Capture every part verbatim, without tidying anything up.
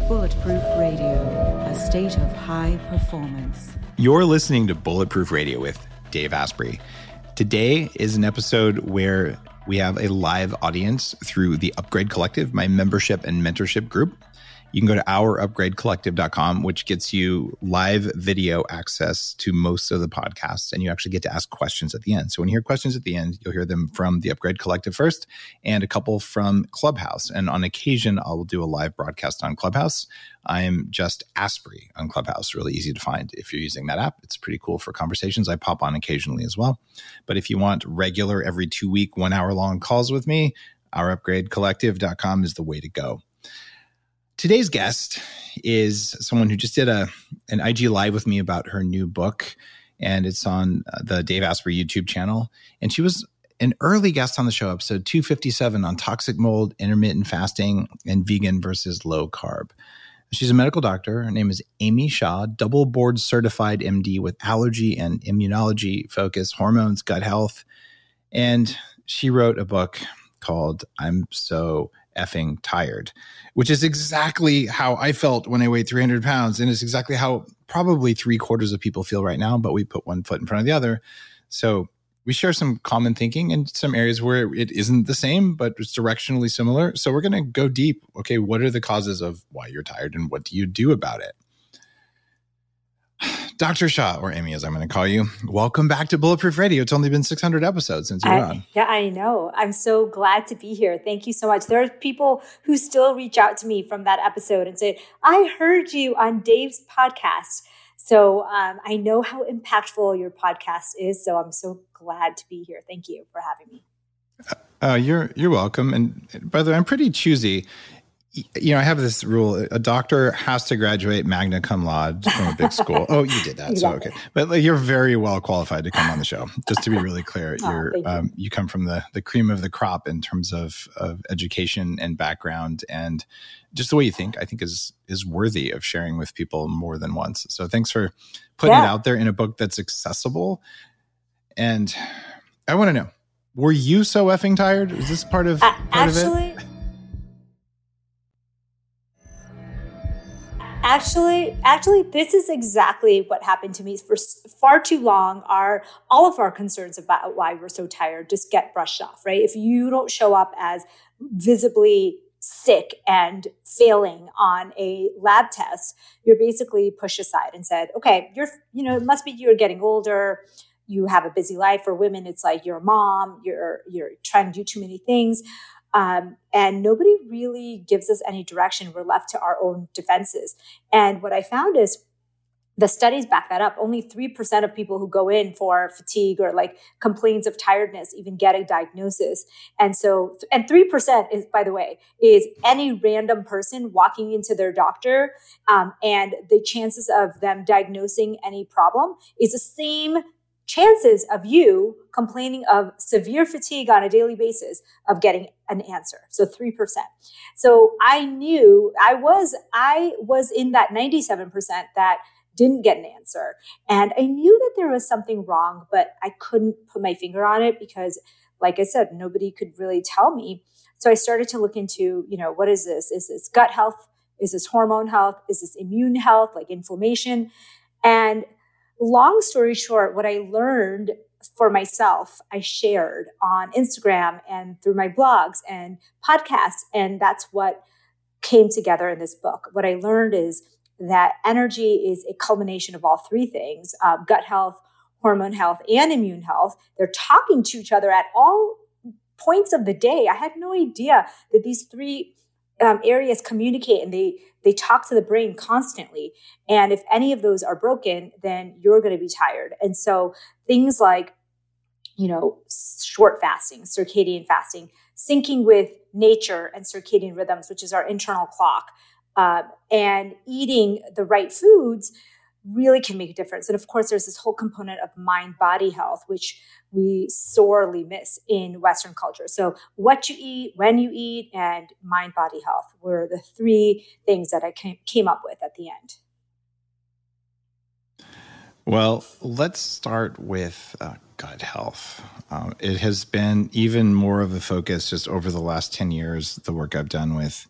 Bulletproof Radio, a state of high performance. You're listening to Bulletproof Radio with Dave Asprey. Today is an episode where we have a live audience through the Upgrade Collective, my membership and mentorship group. You can go to our upgrade collective dot com, which gets you live video access to most of the podcasts, and you actually get to ask questions at the end. So when you hear questions at the end, you'll hear them from the Upgrade Collective first and a couple from Clubhouse. And on occasion, I will do a live broadcast on Clubhouse. I am just Asprey on Clubhouse, really easy to find if you're using that app. It's pretty cool for conversations. I pop on occasionally as well. But if you want regular, every two week, one hour long calls with me, our upgrade collective dot com is the way to go. Today's guest is someone who just did a an I G Live with me about her new book, and it's on the Dave Asprey YouTube channel. And she was an early guest on the show, episode two fifty-seven, on toxic mold, intermittent fasting, and vegan versus low carb. She's a medical doctor. Her name is Amy Shah, double board certified M D with allergy and immunology focus, hormones, gut health. And she wrote a book called I'm So Effing Tired, which is exactly how I felt when I weighed three hundred pounds. And it's exactly how probably three quarters of people feel right now, but we put one foot in front of the other. So we share some common thinking in some areas where it isn't the same, but it's directionally similar. So we're going to go deep. Okay, what are the causes of why you're tired and what do you do about it? Doctor Shah, or Amy as I'm going to call you, welcome back to Bulletproof Radio. It's only been six hundred episodes since you're I, on. Yeah, I know. I'm so glad to be here. Thank you so much. There are people who still reach out to me from that episode and say, I heard you on Dave's podcast. So um, I know how impactful your podcast is. So I'm so glad to be here. Thank you for having me. Uh, you're you're welcome. And by the way, I'm pretty choosy. You know, I have this rule: a doctor has to graduate magna cum laude from a big school. Oh, you did that, exactly. So okay. But like, you're very well qualified to come on the show. Just to be really clear, oh, you're you. Um, you come from the the cream of the crop in terms of of education and background, and just the way you think. I think is is worthy of sharing with people more than once. So thanks for putting yeah. it out there in a book that's accessible. And I want to know: were you so effing tired? Is this part of uh, part actually? of it? Actually, actually, this is exactly what happened to me. For far too long, our all of our concerns about why we're so tired just get brushed off, right? If you don't show up as visibly sick and failing on a lab test, you're basically pushed aside and said, okay, you're, you know, it must be you're getting older. You have a busy life. For women, it's like you're a mom. You're you're trying to do too many things. Um, and nobody really gives us any direction. We're left to our own defenses. And what I found is the studies back that up. Only three percent of people who go in for fatigue or like complaints of tiredness even get a diagnosis. And so, and three percent is, by the way, is any random person walking into their doctor. Um, and the chances of them diagnosing any problem is the same chances of you complaining of severe fatigue on a daily basis of getting an answer. So three percent. So I knew I was, I was in that ninety-seven percent that didn't get an answer. And I knew that there was something wrong, but I couldn't put my finger on it because, like I said, nobody could really tell me. So I started to look into, you know, what is this? Is this gut health? Is this hormone health? Is this immune health, like inflammation? And long story short, what I learned for myself, I shared on Instagram and through my blogs and podcasts. And that's what came together in this book. What I learned is that energy is a culmination of all three things, uh, gut health, hormone health, and immune health. They're talking to each other at all points of the day. I had no idea that these three um, areas communicate and they They talk to the brain constantly. And if any of those are broken, then you're going to be tired. And so things like, you know, short fasting, circadian fasting, syncing with nature and circadian rhythms, which is our internal clock, uh, and eating the right foods really can make a difference. And of course, there's this whole component of mind-body health, which we sorely miss in Western culture. So what you eat, when you eat, and mind-body health were the three things that I came up with at the end. Well, let's start with uh, gut health. Um, it has been even more of a focus just over the last ten years, the work I've done with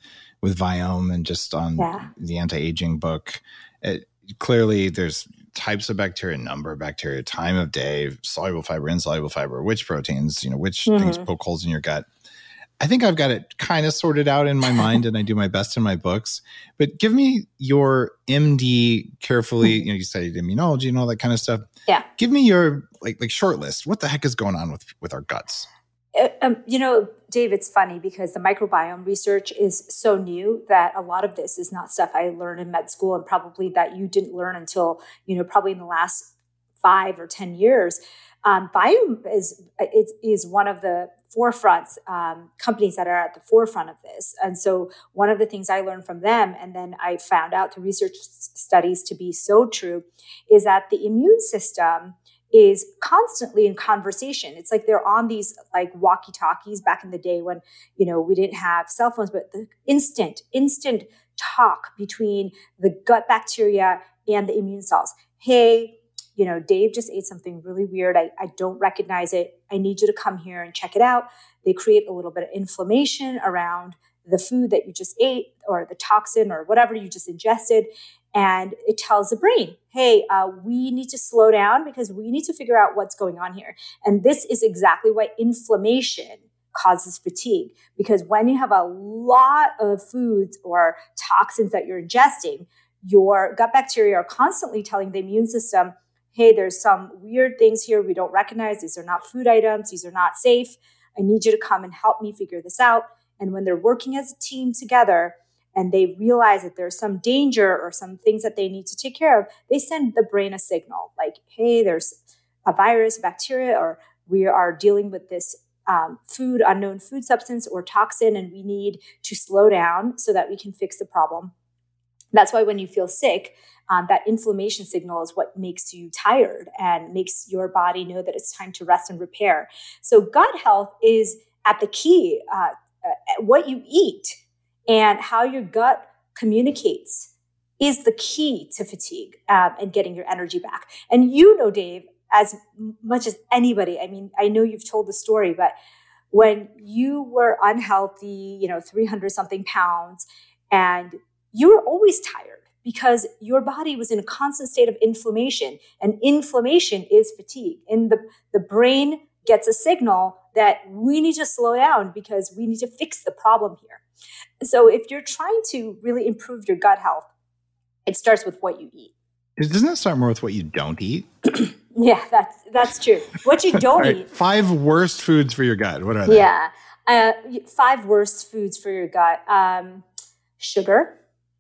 with Viome and just on yeah. the anti-aging book. It, clearly, there's types of bacteria, number of bacteria, time of day, soluble fiber, insoluble fiber, which proteins, you know, which mm-hmm. things poke holes in your gut. I think I've got it kind of sorted out in my mind, and I do my best in my books. But give me your M D carefully. You know, you studied immunology and all that kind of stuff. Yeah. Give me your like like short list. What the heck is going on with with our guts? Uh, um, you know, Dave, it's funny because the microbiome research is so new that a lot of this is not stuff I learned in med school, and probably that you didn't learn until, you know, probably in the last five or ten years. Um, Viome is, is is one of the forefronts um, companies that are at the forefront of this. And so one of the things I learned from them, and then I found out through research studies to be so true, is that the immune system is constantly in conversation. It's like they're on these like walkie-talkies back in the day when, you know, we didn't have cell phones, but the instant, instant talk between the gut bacteria and the immune cells. Hey, you know, Dave just ate something really weird. I, I don't recognize it. I need you to come here and check it out. They create a little bit of inflammation around the food that you just ate or the toxin or whatever you just ingested. And it tells the brain, hey, uh, we need to slow down because we need to figure out what's going on here. And this is exactly why inflammation causes fatigue. Because when you have a lot of foods or toxins that you're ingesting, your gut bacteria are constantly telling the immune system, hey, there's some weird things here we don't recognize. These are not food items. These are not safe. I need you to come and help me figure this out. And when they're working as a team together and they realize that there's some danger or some things that they need to take care of, they send the brain a signal like, hey, there's a virus, bacteria, or we are dealing with this um, food, unknown food substance or toxin, and we need to slow down so that we can fix the problem. That's why when you feel sick, Um, that inflammation signal is what makes you tired and makes your body know that it's time to rest and repair. So gut health is at the key. Uh, uh, what you eat and how your gut communicates is the key to fatigue um, and getting your energy back. And you know, Dave, as much as anybody, I mean, I know you've told the story, but when you were unhealthy, you know, three hundred something pounds, and you were always tired, because your body was in a constant state of inflammation, and inflammation is fatigue. And the, the brain gets a signal that we need to slow down because we need to fix the problem here. So if you're trying to really improve your gut health, it starts with what you eat. Doesn't it start more with what you don't eat? Yeah, that's that's true. What you don't right, eat. Five worst foods for your gut. What are they? Yeah, uh, five worst foods for your gut. Um, sugar.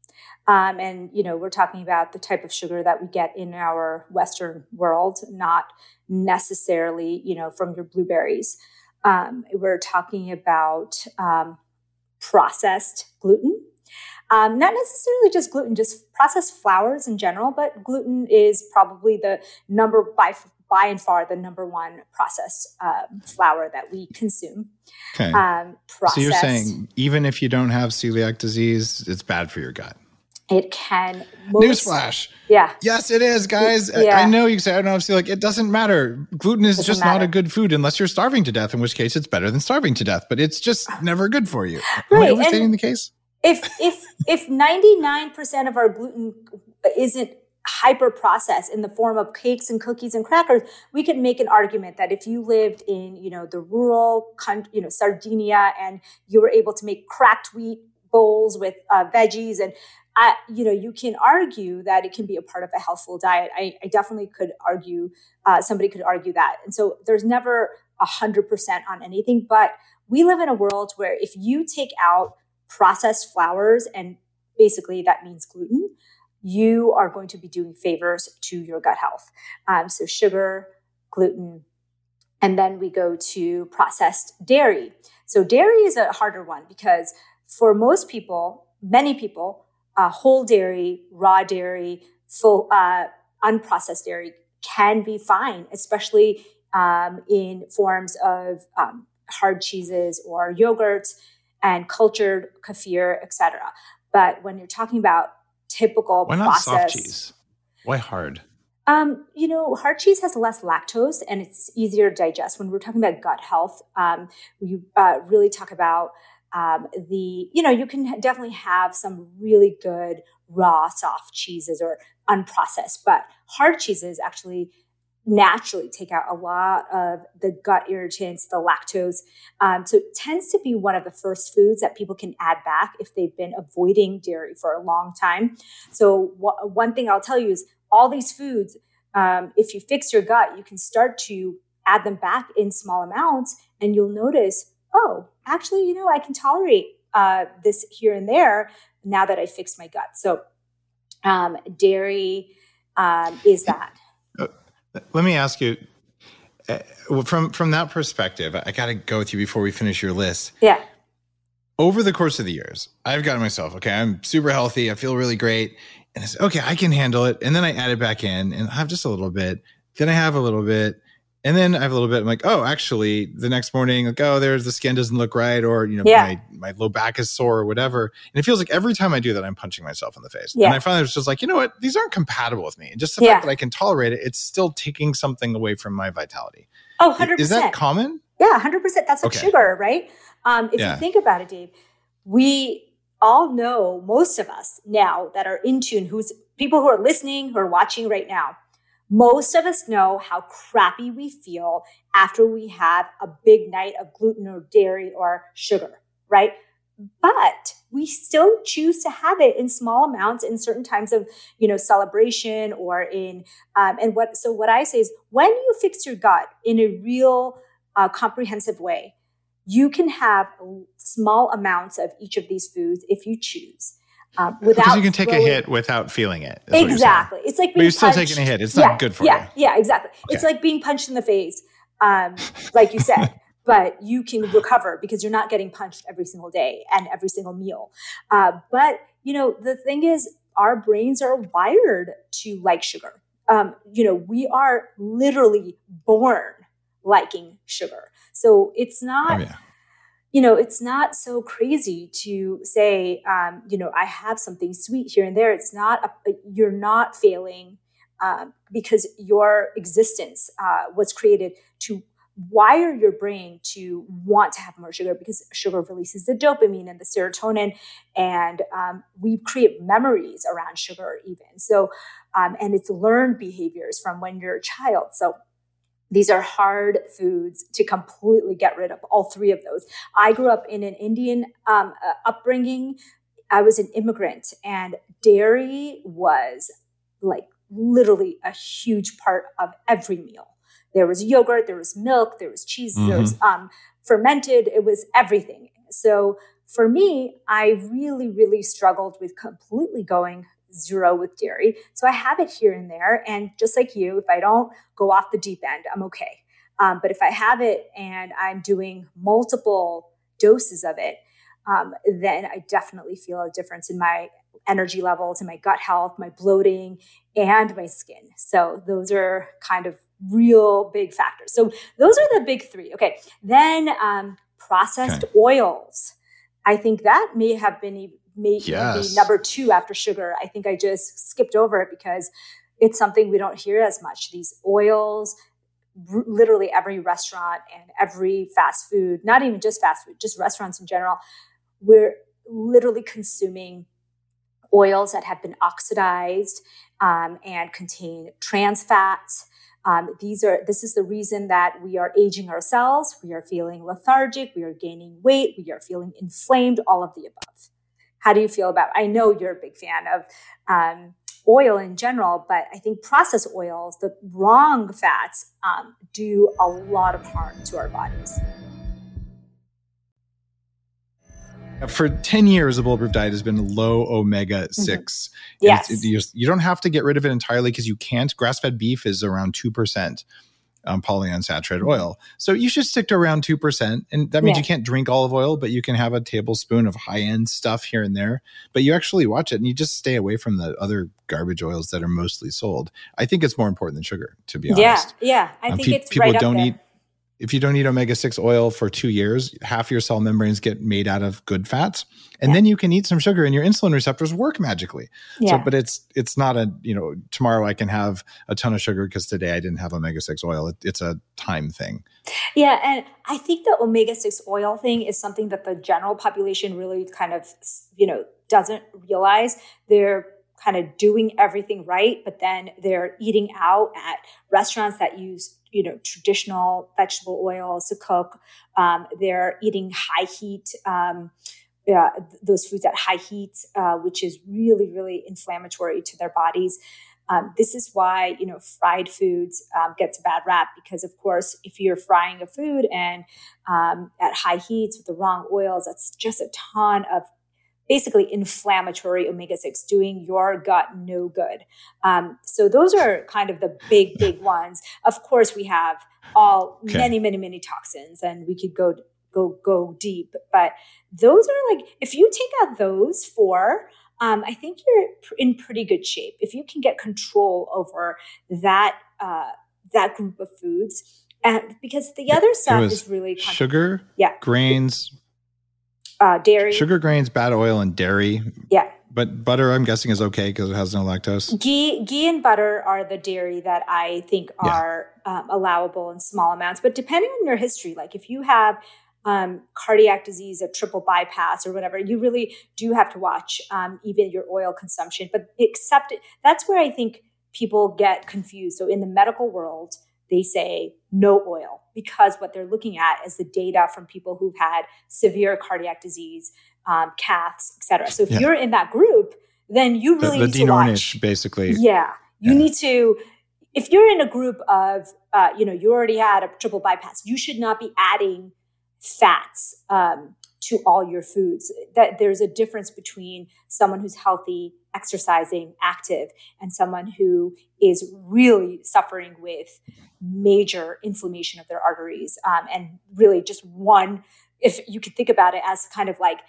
Um, and, you know, we're talking about the type of sugar that we get in our Western world, not necessarily, you know, from your blueberries. Um, we're talking about um, processed gluten, um, not necessarily just gluten, just processed flours in general, but gluten is probably the number by, by and far the number one processed um, flour that we consume. Okay. Um, so you're saying even if you don't have celiac disease, it's bad for your gut? It can. Newsflash. Yeah. Yes, it is, guys. Yeah. I know you say, I don't know, see, like, it doesn't matter. Gluten is just matter. not a good food unless you're starving to death, in which case it's better than starving to death, but it's just never good for you. Am right. I overstating and the case? If, if, if ninety-nine percent of our gluten isn't hyper processed in the form of cakes and cookies and crackers, we could make an argument that if you lived in, you know, the rural, you know, Sardinia, and you were able to make cracked wheat bowls with uh, veggies and I, you know, you can argue that it can be a part of a healthful diet. I, I definitely could argue, uh, somebody could argue that. And so there's never a hundred percent on anything, but we live in a world where if you take out processed flours, and basically that means gluten, you are going to be doing favors to your gut health. Um, so sugar, gluten, and then we go to processed dairy. So dairy is a harder one because for most people, many people, Uh, whole dairy, raw dairy, full uh, unprocessed dairy can be fine, especially um, in forms of um, hard cheeses or yogurts and cultured kefir, et cetera. But when you're talking about typical Why not process, soft cheese? Why hard? Um, you know, hard cheese has less lactose and it's easier to digest. When we're talking about gut health, um, we uh, really talk about Um, the, you know, you can definitely have some really good raw, soft cheeses or unprocessed, but hard cheeses actually naturally take out a lot of the gut irritants, the lactose. Um, so it tends to be one of the first foods that people can add back if they've been avoiding dairy for a long time. So w- one thing I'll tell you is all these foods, um, if you fix your gut, you can start to add them back in small amounts, and you'll notice, oh, actually, you know, I can tolerate uh, this here and there now that I fixed my gut. So um, dairy um, is that. Let me ask you, uh, from from that perspective, I got to go with you before we finish your list. Yeah. Over the course of the years, I've gotten myself, okay, I'm super healthy. I feel really great. And I said, okay, I can handle it. And then I add it back in and I have just a little bit. Then I have a little bit. And then I have a little bit. I'm like, oh, actually, the next morning, like, oh, there's the skin doesn't look right, or you know, yeah. my my low back is sore, or whatever. And it feels like every time I do that, I'm punching myself in the face. Yeah. And I finally was just like, you know what? These aren't compatible with me. And just the yeah. fact that I can tolerate it, it's still taking something away from my vitality. Oh, one hundred percent. Is that common? Yeah, one hundred percent. That's like okay. sugar, right? Um, if yeah. you think about it, Dave, we all know, most of us now that are in tune, who's people who are listening, who are watching right now, most of us know how crappy we feel after we have a big night of gluten or dairy or sugar, right? But we still choose to have it in small amounts in certain times of, you know, celebration or in, um, and what, so what I say is when you fix your gut in a real uh, comprehensive way, you can have small amounts of each of these foods if you choose. Um, without because you can take throwing, a hit without feeling it. Exactly. It's like being but you're still punched. taking a hit. It's yeah, not good for yeah, you. Yeah, exactly. Okay. It's like being punched in the face, um, like you said, but you can recover because you're not getting punched every single day and every single meal. Uh, but, you know, the thing is, our brains are wired to like sugar. Um, you know, we are literally born liking sugar. So it's not... Oh, yeah. You know, it's not so crazy to say, um, you know, I have something sweet here and there. It's not, a, you're not failing um, because your existence uh, was created to wire your brain to want to have more sugar, because sugar releases the dopamine and the serotonin, and um, we create memories around sugar even. So, um, and it's learned behaviors from when you're a child. So these are hard foods to completely get rid of, all three of those. I grew up in an Indian um, uh, upbringing. I was an immigrant, and dairy was like literally a huge part of every meal. There was yogurt, there was milk, there was cheese, mm-hmm. there was um, fermented, it was everything. So for me, I really, really struggled with completely going zero with dairy. So I have it here and there. And just like you, if I don't go off the deep end, I'm okay. Um, but if I have it and I'm doing multiple doses of it, um, then I definitely feel a difference in my energy levels, in my gut health, my bloating, and my skin. So those are kind of real big factors. So those are the big three. Okay. Then um, processed okay. oils. I think that may have been may yes. be number two after sugar. I think I just skipped over it because it's something we don't hear as much. These oils, r- literally every restaurant and every fast food, not even just fast food, just restaurants in general, we're literally consuming oils that have been oxidized um, and contain trans fats. Um, these are. This is the reason that we are aging ourselves. We are feeling lethargic. We are gaining weight. We are feeling inflamed. All of the above. How do you feel about? I know you're a big fan of um, oil in general, but I think processed oils, the wrong fats, um, do a lot of harm to our bodies. For ten years, the Bulletproof diet has been low omega six. Mm-hmm. Yes. It, you, you don't have to get rid of it entirely because you can't. Grass-fed beef is around two percent um, polyunsaturated mm-hmm. oil. So you should stick to around two percent. And that means yeah. you can't drink olive oil, but you can have a tablespoon of high-end stuff here and there. But you actually watch it and you just stay away from the other garbage oils that are mostly sold. I think it's more important than sugar, to be yeah, honest. Yeah, I um, think pe- it's people right don't up there. eat if you don't eat omega six oil for two years, half your cell membranes get made out of good fats. And yeah. then you can eat some sugar and your insulin receptors work magically. Yeah. So, but it's it's not a, you know, tomorrow I can have a ton of sugar because today I didn't have omega six oil. It, it's a time thing. Yeah. And I think the omega six oil thing is something that the general population really kind of, you know, doesn't realize. They're kind of doing everything right, but then they're eating out at restaurants that use, you know, traditional vegetable oils to cook. Um, they're eating high heat, um, yeah, those foods at high heat, uh, which is really, really inflammatory to their bodies. Um, this is why, you know, fried foods um, gets a bad rap because, of course, if you're frying a food and um, at high heats with the wrong oils, that's just a ton of basically inflammatory omega six doing your gut no good. Um, so those are kind of the big, big ones. Of course, we have all okay. many, many, many toxins, and we could go go go deep. But those are like, if you take out those four, um, I think you're in pretty good shape. If you can get control over that uh, that group of foods, and because the other stuff is really kind sugar, of, yeah, grains. Uh, dairy. Sugar, grains, bad oil, and dairy. Yeah. But butter, I'm guessing, is okay because it has no lactose. Ghee, ghee and butter are the dairy that I think are yeah. um, allowable in small amounts. But depending on your history, like if you have um, cardiac disease, a triple bypass or whatever, you really do have to watch um, even your oil consumption. But except that's where I think people get confused. So in the medical world, they say no oil because what they're looking at is the data from people who've had severe cardiac disease, um, caths, et cetera. So if yeah. you're in that group, then you really the, the need Dean to watch. Ornish, basically. Yeah. You yeah. need to, if you're in a group of, uh, you know, you already had a triple bypass, you should not be adding fats um, to all your foods. That there's a difference between someone who's healthy, exercising, active, and someone who is really suffering with major inflammation of their arteries. Um, and really just one, if you could think about it as kind of like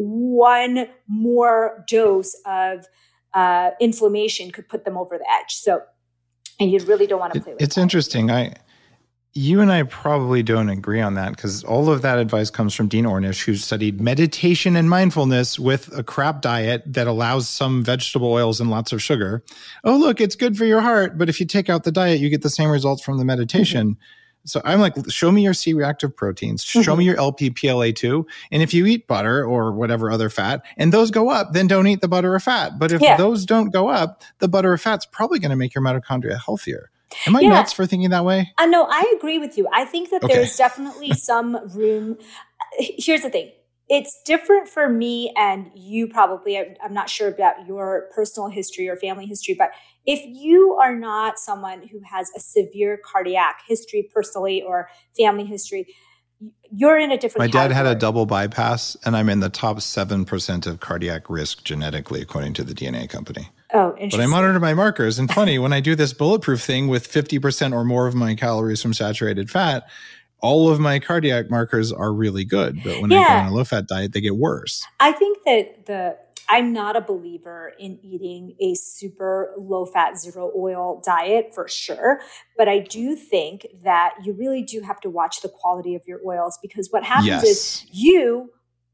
one more dose of uh, inflammation could put them over the edge. So, and you really don't want to play with It's that. interesting. I, you and I probably don't agree on that because all of that advice comes from Dean Ornish, who studied meditation and mindfulness with a crap diet that allows some vegetable oils and lots of sugar. Oh, look, it's good for your heart. But if you take out the diet, you get the same results from the meditation. Mm-hmm. So I'm like, show me your C-reactive proteins. Mm-hmm. Show me your L P P L A two. And if you eat butter or whatever other fat, and those go up, then don't eat the butter or fat. But if yeah. those don't go up, the butter or fat's probably going to make your mitochondria healthier. Am I yeah. nuts for thinking that way? Uh, no, I agree with you. I think that okay. there's definitely some room. Here's the thing. It's different for me and you probably. I'm not sure about your personal history or family history, but if you are not someone who has a severe cardiac history personally or family history, you're in a different My category. dad had a double bypass, and I'm in the top seven percent of cardiac risk genetically, according to the D N A company. Oh, interesting. But I monitor my markers. And funny, when I do this bulletproof thing with fifty percent or more of my calories from saturated fat, all of my cardiac markers are really good. But when yeah. I go on a low-fat diet, they get worse. I think that the I'm not a believer in eating a super low-fat, zero-oil diet for sure. But I do think that you really do have to watch the quality of your oils because what happens yes. is you,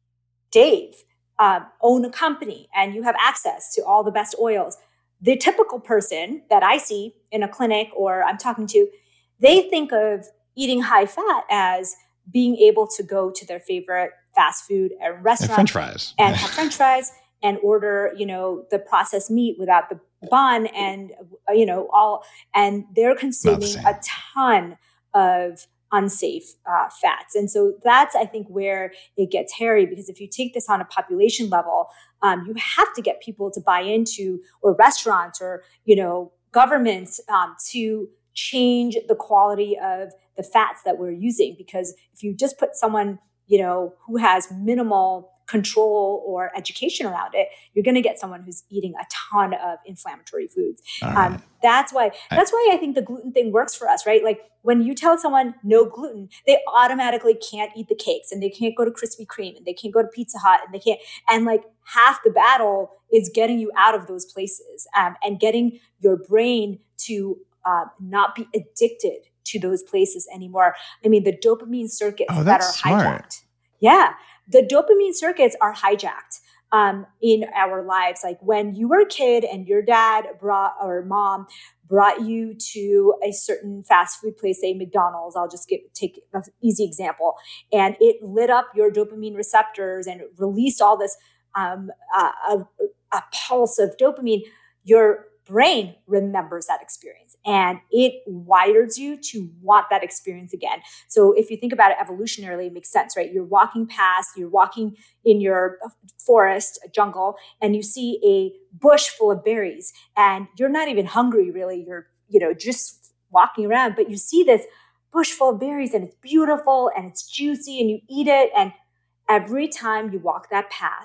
Dave, Um, own a company and you have access to all the best oils. The typical person that I see in a clinic or I'm talking to, they think of eating high fat as being able to go to their favorite fast food and restaurant and French fries and have French fries and order, you know, the processed meat without the bun and, you know, all, and they're consuming a ton of unsafe uh, fats. And so that's, I think, where it gets hairy, because if you take this on a population level, um, you have to get people to buy into, or restaurants or, you know, governments um, to change the quality of the fats that we're using. Because if you just put someone, you know, who has minimal control or education around it, you're going to get someone who's eating a ton of inflammatory foods. Right. Um, that's why, that's why I think the gluten thing works for us, right? Like when you tell someone no gluten, they automatically can't eat the cakes and they can't go to Krispy Kreme and they can't go to Pizza Hut and they can't, and like half the battle is getting you out of those places um, and getting your brain to uh, not be addicted to those places anymore. I mean, the dopamine circuits Oh, that are that's smart. hijacked. Yeah. The dopamine circuits are hijacked um, in our lives. Like when you were a kid and your dad brought or mom brought you to a certain fast food place, say McDonald's, I'll just get, take an easy example, and it lit up your dopamine receptors and it released all this um, uh, a, a pulse of dopamine, your brain remembers that experience and it wires you to want that experience again. So if you think about it evolutionarily, it makes sense, right? You're walking past, you're walking in your forest, a jungle, and you see a bush full of berries and you're not even hungry really. You're, you know, just walking around, but you see this bush full of berries and it's beautiful and it's juicy and you eat it. And every time you walk that path,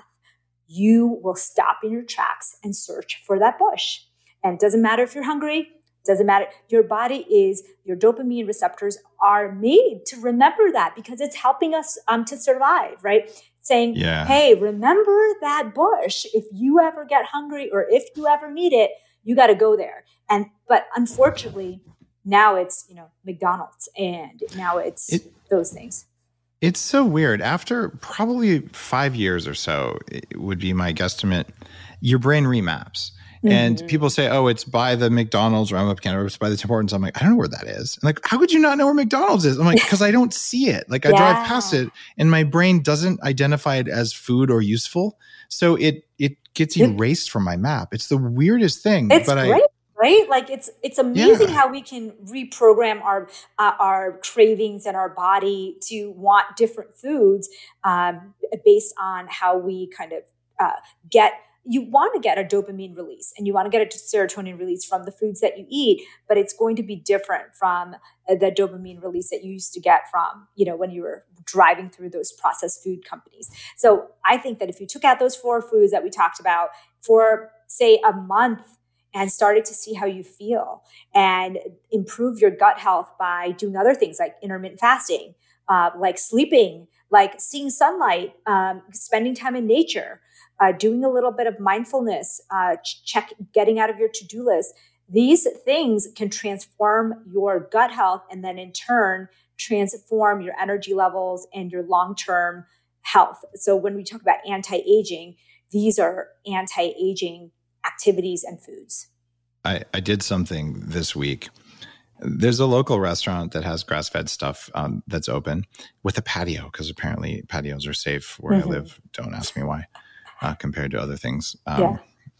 you will stop in your tracks and search for that bush. And it doesn't matter if you're hungry, doesn't matter. Your body is, your dopamine receptors are made to remember that because it's helping us um, to survive, right? Saying, Yeah. hey, remember that bush. If you ever get hungry or if you ever need it, you got to go there. And, but unfortunately, now it's, you know, McDonald's and now it's It- those things. It's so weird. After probably five years or so, it would be my guesstimate, your brain remaps. And Mm-hmm. people say, oh, it's by the McDonald's or I'm up Canada, it's by the Tim Hortons. I'm like, I don't know where that is. I'm like, how could you not know where McDonald's is? I'm like, because I don't see it. Like I Yeah. drive past it and my brain doesn't identify it as food or useful. So it it gets erased from my map. It's the weirdest thing. It's but great, I, right? Like it's it's amazing Yeah. how we can reprogram our uh, our cravings and our body to want different foods um, based on how we kind of uh, get. You want to get a dopamine release and you want to get a serotonin release from the foods that you eat, but it's going to be different from the dopamine release that you used to get from, you know, when you were driving through those processed food companies. So I think that if you took out those four foods that we talked about for, say, a month and started to see how you feel and improve your gut health by doing other things like intermittent fasting, uh, like sleeping, like seeing sunlight, um, spending time in nature, Uh, doing a little bit of mindfulness, uh, check, getting out of your to-do list. These things can transform your gut health and then in turn transform your energy levels and your long-term health. So when we talk about anti-aging, these are anti-aging activities and foods. I, I did something this week. There's a local restaurant that has grass-fed stuff um, that's open with a patio because apparently patios are safe where Mm-hmm. I live. Don't ask me why. Uh, compared to other things. Um, Yeah.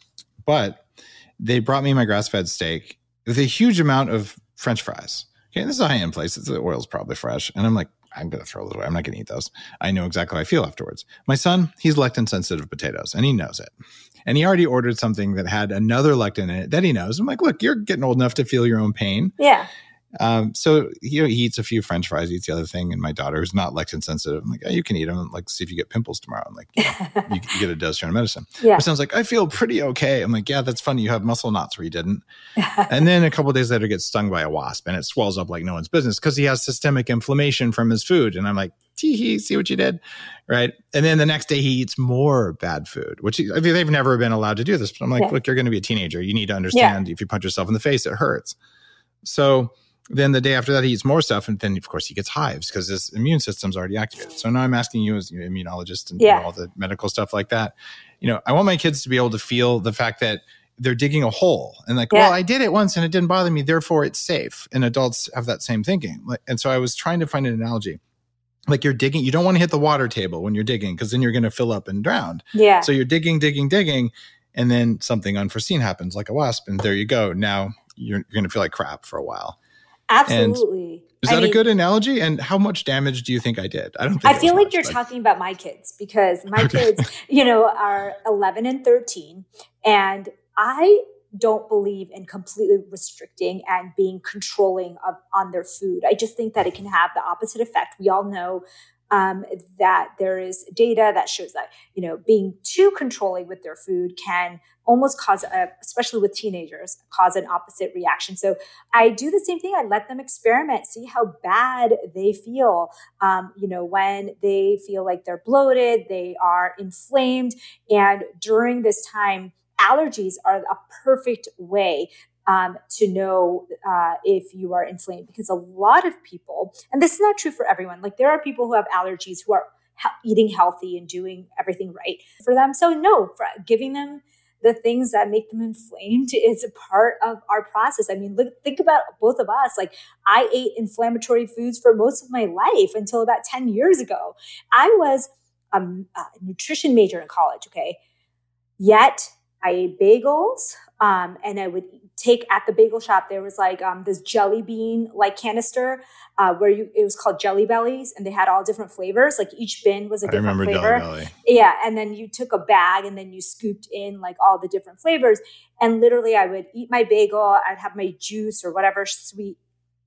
But they brought me my grass-fed steak with a huge amount of French fries. Okay, and this is a high-end place. It's, the oil's probably fresh. And I'm like, I'm going to throw those away. I'm not going to eat those. I know exactly how I feel afterwards. My son, he's lectin-sensitive potatoes, and he knows it. And he already ordered something that had another lectin in it that he knows. I'm like, look, you're getting old enough to feel your own pain. Yeah. Um, so you know, he eats a few French fries, eats the other thing, and my daughter, who's not lectin sensitive, I'm like, oh, you can eat them. I'm like, see if you get pimples tomorrow. I'm like, you, know, you, you get a dose of medicine. Yeah. My son's like, I feel pretty okay. I'm like, yeah, that's funny. You have muscle knots where you didn't. And then a couple of days later, gets stung by a wasp, and it swells up like no one's business because he has systemic inflammation from his food. And I'm like, tee hee, see what you did, right? And then the next day, he eats more bad food, which he, I mean, they've never been allowed to do this. But I'm like, Yeah. look, you're going to be a teenager. You need to understand if you punch yourself in the face, it hurts. So then the day after that, he eats more stuff. And then, of course, he gets hives because his immune system's already activated. So now I'm asking you as an immunologist and Yeah. you know, all the medical stuff like that. You know, I want my kids to be able to feel the fact that they're digging a hole and like, Yeah. well, I did it once and it didn't bother me. Therefore, it's safe. And adults have that same thinking. Like, and so I was trying to find an analogy. Like you're digging, you don't want to hit the water table when you're digging because then you're going to fill up and drown. Yeah. So you're digging, digging, digging. And then something unforeseen happens like a wasp. And there you go. Now you're, you're going to feel like crap for a while. Absolutely. Is I that mean, a good analogy? And how much damage do you think I did? I don't think I it feel was like much, you're but- talking about my kids because my Okay. kids, you know, are eleven and thirteen. And I don't believe in completely restricting and being controlling of, on their food. I just think that it can have the opposite effect. We all know um, that there is data that shows that, you know, being too controlling with their food can almost cause, a, especially with teenagers, cause an opposite reaction. So I do the same thing. I let them experiment, see how bad they feel. Um, you know, when they feel like they're bloated, they are inflamed. And during this time, allergies are a perfect way um, to know uh, if you are inflamed, because a lot of people, and this is not true for everyone, like there are people who have allergies who are he- eating healthy and doing everything right for them. So no, for giving them the things that make them inflamed is a part of our process. I mean, look, think about both of us. Like I ate inflammatory foods for most of my life until about ten years ago. I was um, a nutrition major in college, okay? Yet I ate bagels, um, and I would take at the bagel shop, there was like um, this jelly bean like canister uh, where you it was called Jelly Bellies, and they had all different flavors. Like each bin was a different I remember flavor. Jelly Belly. Yeah, and then you took a bag and then you scooped in like all the different flavors. And literally I would eat my bagel, I'd have my juice or whatever sweet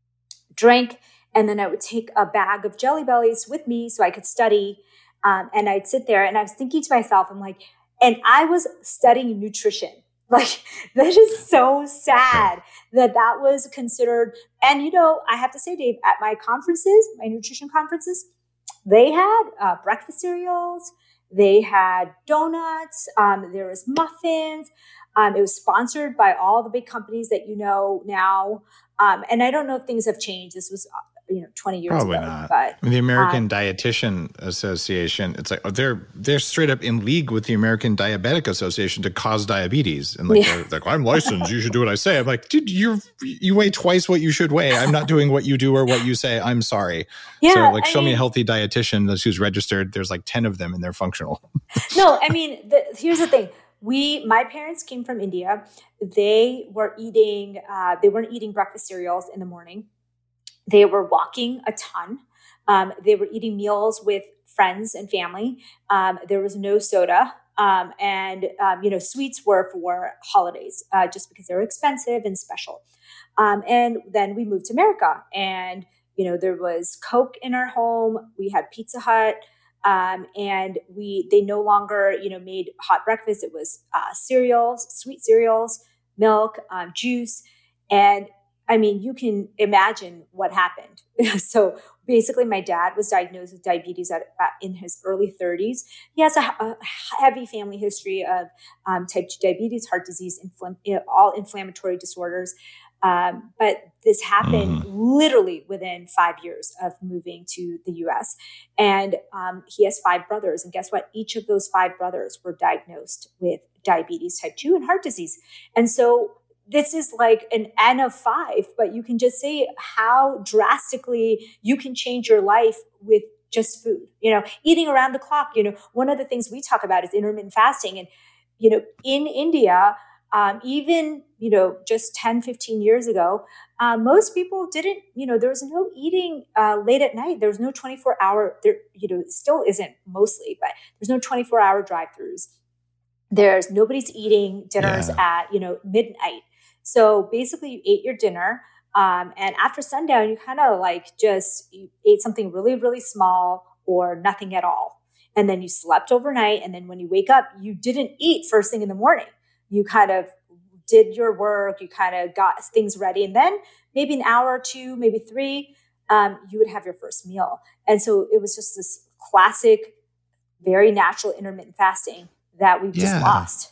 drink, and then I would take a bag of Jelly Bellies with me so I could study. Um, and I'd sit there and I was thinking to myself, I'm like, and I was studying nutrition. Like, that is so sad that that was considered. And, you know, I have to say, Dave, at my conferences, my nutrition conferences, they had uh, breakfast cereals, they had donuts, um, there was muffins. Um, it was sponsored by all the big companies that you know now. Um, and I don't know if things have changed. This was you know, twenty years Probably ago. not. But, I mean, the American um, Dietitian Association, it's like, oh, they're they're straight up in league with the American Diabetic Association to cause diabetes. And like, Yeah. they're like, I'm licensed. You should do what I say. I'm like, dude, you're, you weigh twice what you should weigh. I'm not doing what you do or what you say. I'm sorry. Yeah, so like, I show me mean- a healthy dietitian that's who's registered. There's like ten of them and they're functional. No, I mean, the, here's the thing. We, my parents came from India. They were eating, uh, they weren't eating breakfast cereals in the morning. They were walking a ton. Um, they were eating meals with friends and family. Um, there was no soda. Um, and, um, you know, sweets were for holidays, uh, just because they were expensive and special. Um, and then we moved to America, and, you know, there was Coke in our home. We had Pizza Hut. Um, and we, they no longer, you know, made hot breakfast. It was uh, cereals, sweet cereals, milk, um, juice. And I mean, you can imagine what happened. So basically my dad was diagnosed with diabetes at, at in his early thirties. He has a, a heavy family history of um, type two diabetes, heart disease, infl- you know, all inflammatory disorders. Um, but this happened Mhm. literally within five years of moving to the U S. And um, he has five brothers. And guess what? Each of those five brothers were diagnosed with diabetes type two and heart disease. And so this is like an N of five, but you can just see how drastically you can change your life with just food, you know, eating around the clock. You know, one of the things we talk about is intermittent fasting. And, you know, in India, um, even, you know, just ten, fifteen years ago, uh, most people didn't, you know, there was no eating uh, late at night. There was no twenty-four hour, there, you know, still isn't mostly, but there's no twenty-four hour drive-thrus. There's nobody's eating dinners Yeah. at, you know, midnight. So basically you ate your dinner, um, and after sundown, you kind of like just you ate something really, really small or nothing at all. And then you slept overnight. And then when you wake up, you didn't eat first thing in the morning. You kind of did your work, you kind of got things ready. And then maybe an hour or two, maybe three, um, you would have your first meal. And so it was just this classic, very natural intermittent fasting that we've just Yeah. lost.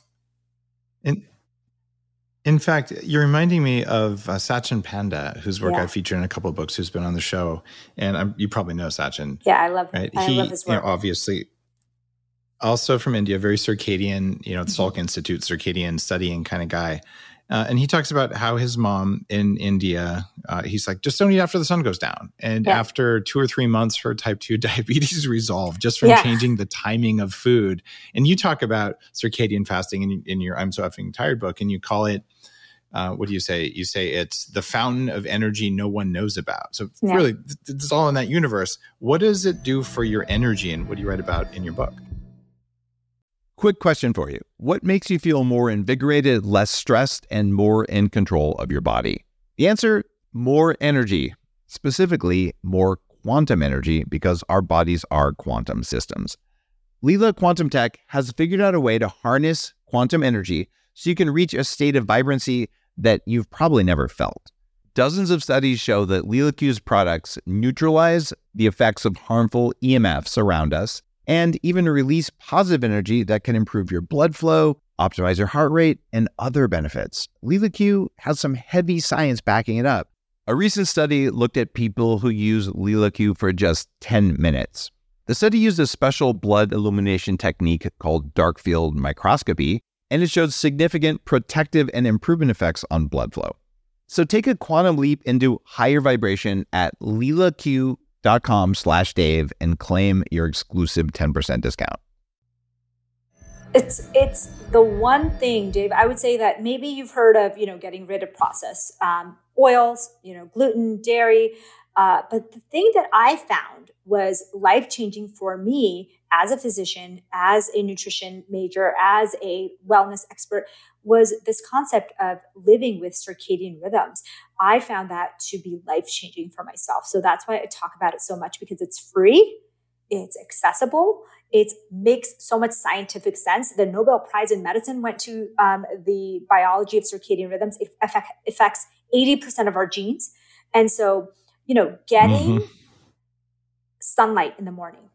And in fact, you're reminding me of uh, Sachin Panda, whose work Yeah. I featured in a couple of books, who's been on the show. And I'm, you probably know Sachin. Yeah, I love Right. I he, love his you know, work. obviously, also from India, very circadian, you know, the Mm-hmm. Salk Institute, circadian studying kind of guy. Uh, and he talks about how his mom in India, uh, he's like, just don't eat after the sun goes down. And Yeah. after two or three months, her type two diabetes resolved just from Yeah. changing the timing of food. And you talk about circadian fasting in, in your I'm So Effing Tired book, and you call it, uh, what do you say? You say it's the fountain of energy no one knows about. So Yeah. really, th- it's all in that universe. What does it do for your energy, and what do you write about in your book? Quick question for you. What makes you feel more invigorated, less stressed, and more in control of your body? The answer, more energy. Specifically, more quantum energy, because our bodies are quantum systems. Leela Quantum Tech has figured out a way to harness quantum energy so you can reach a state of vibrancy that you've probably never felt. Dozens of studies show that LeelaQ's products neutralize the effects of harmful E M Fs around us, and even release positive energy that can improve your blood flow, optimize your heart rate, and other benefits. LilaQ has some heavy science backing it up. A recent study looked at people who use LilaQ for just ten minutes. The study used a special blood illumination technique called dark field microscopy, and it showed significant protective and improvement effects on blood flow. So take a quantum leap into higher vibration at lilaq.com slash Dave and claim your exclusive ten percent discount. It's it's the one thing, Dave, I would say that maybe you've heard of, you know, getting rid of processed um, oils, you know, gluten, dairy. Uh, but the thing that I found was life-changing for me as a physician, as a nutrition major, as a wellness expert, was this concept of living with circadian rhythms. I found that to be life-changing for myself. So that's why I talk about it so much, because it's free, it's accessible, it makes so much scientific sense. The Nobel Prize in Medicine went to um, the biology of circadian rhythms. It affect, affects eighty percent of our genes. And so, you know, getting mm-hmm. sunlight in the morning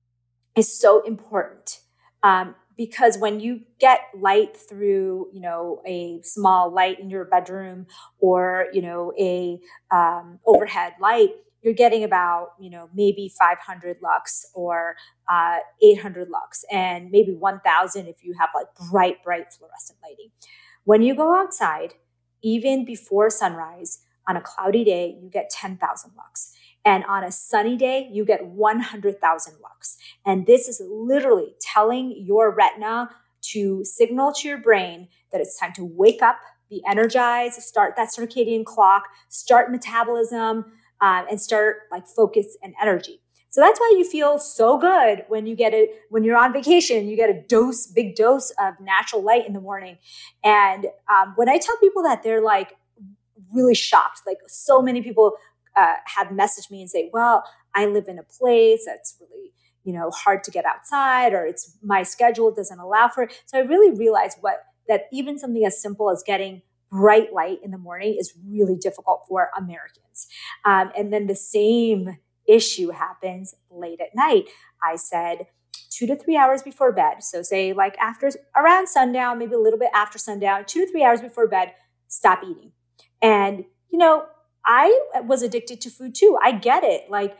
is so important. Um, because when you get light through, you know, a small light in your bedroom or, you know, a um, overhead light, you're getting about, you know, maybe five hundred lux or uh, eight hundred lux, and maybe one thousand if you have like bright, bright fluorescent lighting. When you go outside, even before sunrise, on a cloudy day, you get ten thousand lux. And on a sunny day, you get one hundred thousand lux. And this is literally telling your retina to signal to your brain that it's time to wake up, be energized, start that circadian clock, start metabolism, um, and start like focus and energy. So that's why you feel so good when you get it, when you're on vacation, you get a dose, big dose of natural light in the morning. And um, when I tell people that, they're like really shocked. Like so many people uh, have messaged me and say, well, I live in a place that's really, you know, hard to get outside, or it's my schedule doesn't allow for it. So I really realized what, that even something as simple as getting bright light in the morning is really difficult for Americans. Um, and then the same issue happens late at night. I said two to three hours before bed. So say like after around sundown, maybe a little bit after sundown, two to three hours before bed, stop eating. And, you know, I was addicted to food too. I get it. Like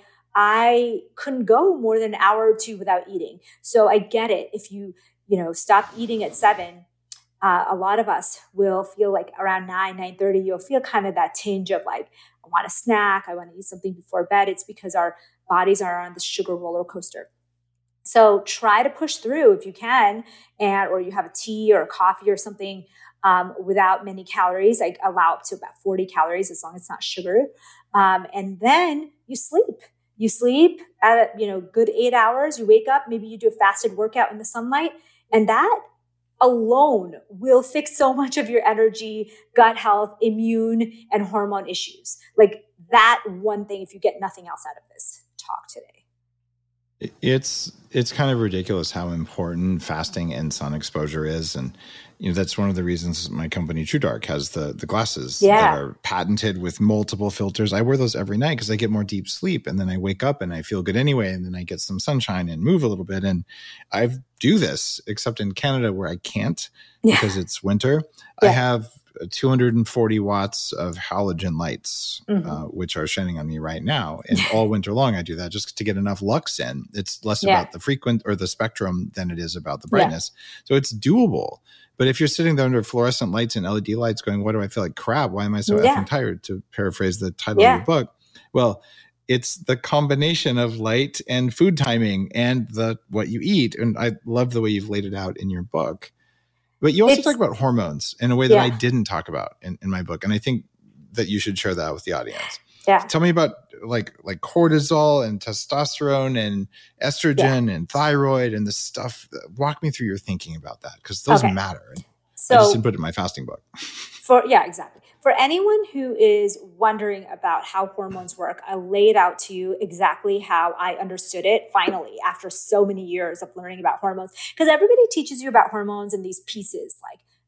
I couldn't go more than an hour or two without eating. So I get it. If you, you know, stop eating at seven, uh, a lot of us will feel like around nine, nine thirty, you'll feel kind of that tinge of like, I want a snack. I want to eat something before bed. It's because our bodies are on the sugar roller coaster. So try to push through if you can, and or you have a tea or a coffee or something um, without many calories. I allow up to about forty calories as long as it's not sugar. Um, and then you sleep. You sleep at, you know, good eight hours. You wake up, maybe you do a fasted workout in the sunlight, and that alone will fix so much of your energy, gut health, immune, and hormone issues. Like that one thing, if you get nothing else out of this talk today. It's it's kind of ridiculous how important fasting and sun exposure is. And, you know, that's one of the reasons my company TrueDark has the the glasses yeah. that are patented with multiple filters. I wear those every night because I get more deep sleep, and then I wake up and I feel good anyway, and then I get some sunshine and move a little bit. And I do this, except in Canada where I can't yeah. because it's winter. Yeah. I have two hundred forty watts of halogen lights, mm-hmm. uh, which are shining on me right now. And all winter long, I do that just to get enough lux in. It's less yeah. about the frequent or the spectrum than it is about the brightness. Yeah. So it's doable. But if you're sitting there under fluorescent lights and L E D lights going, why do I feel like crap? Why am I so yeah. effing tired? To paraphrase the title yeah. of your book. Well, it's the combination of light and food timing and the what you eat. And I love the way you've laid it out in your book. But you also it's, talk about hormones in a way that yeah. I didn't talk about in, in my book. And I think that you should share that with the audience. Yeah. Tell me about like like cortisol and testosterone and estrogen yeah. and thyroid and this stuff. Walk me through your thinking about that, because those okay. matter. So, I just didn't put it in my fasting book. For yeah, exactly. For anyone who is wondering about how hormones work, I laid out to you exactly how I understood it finally after so many years of learning about hormones. Because everybody teaches you about hormones in these pieces, like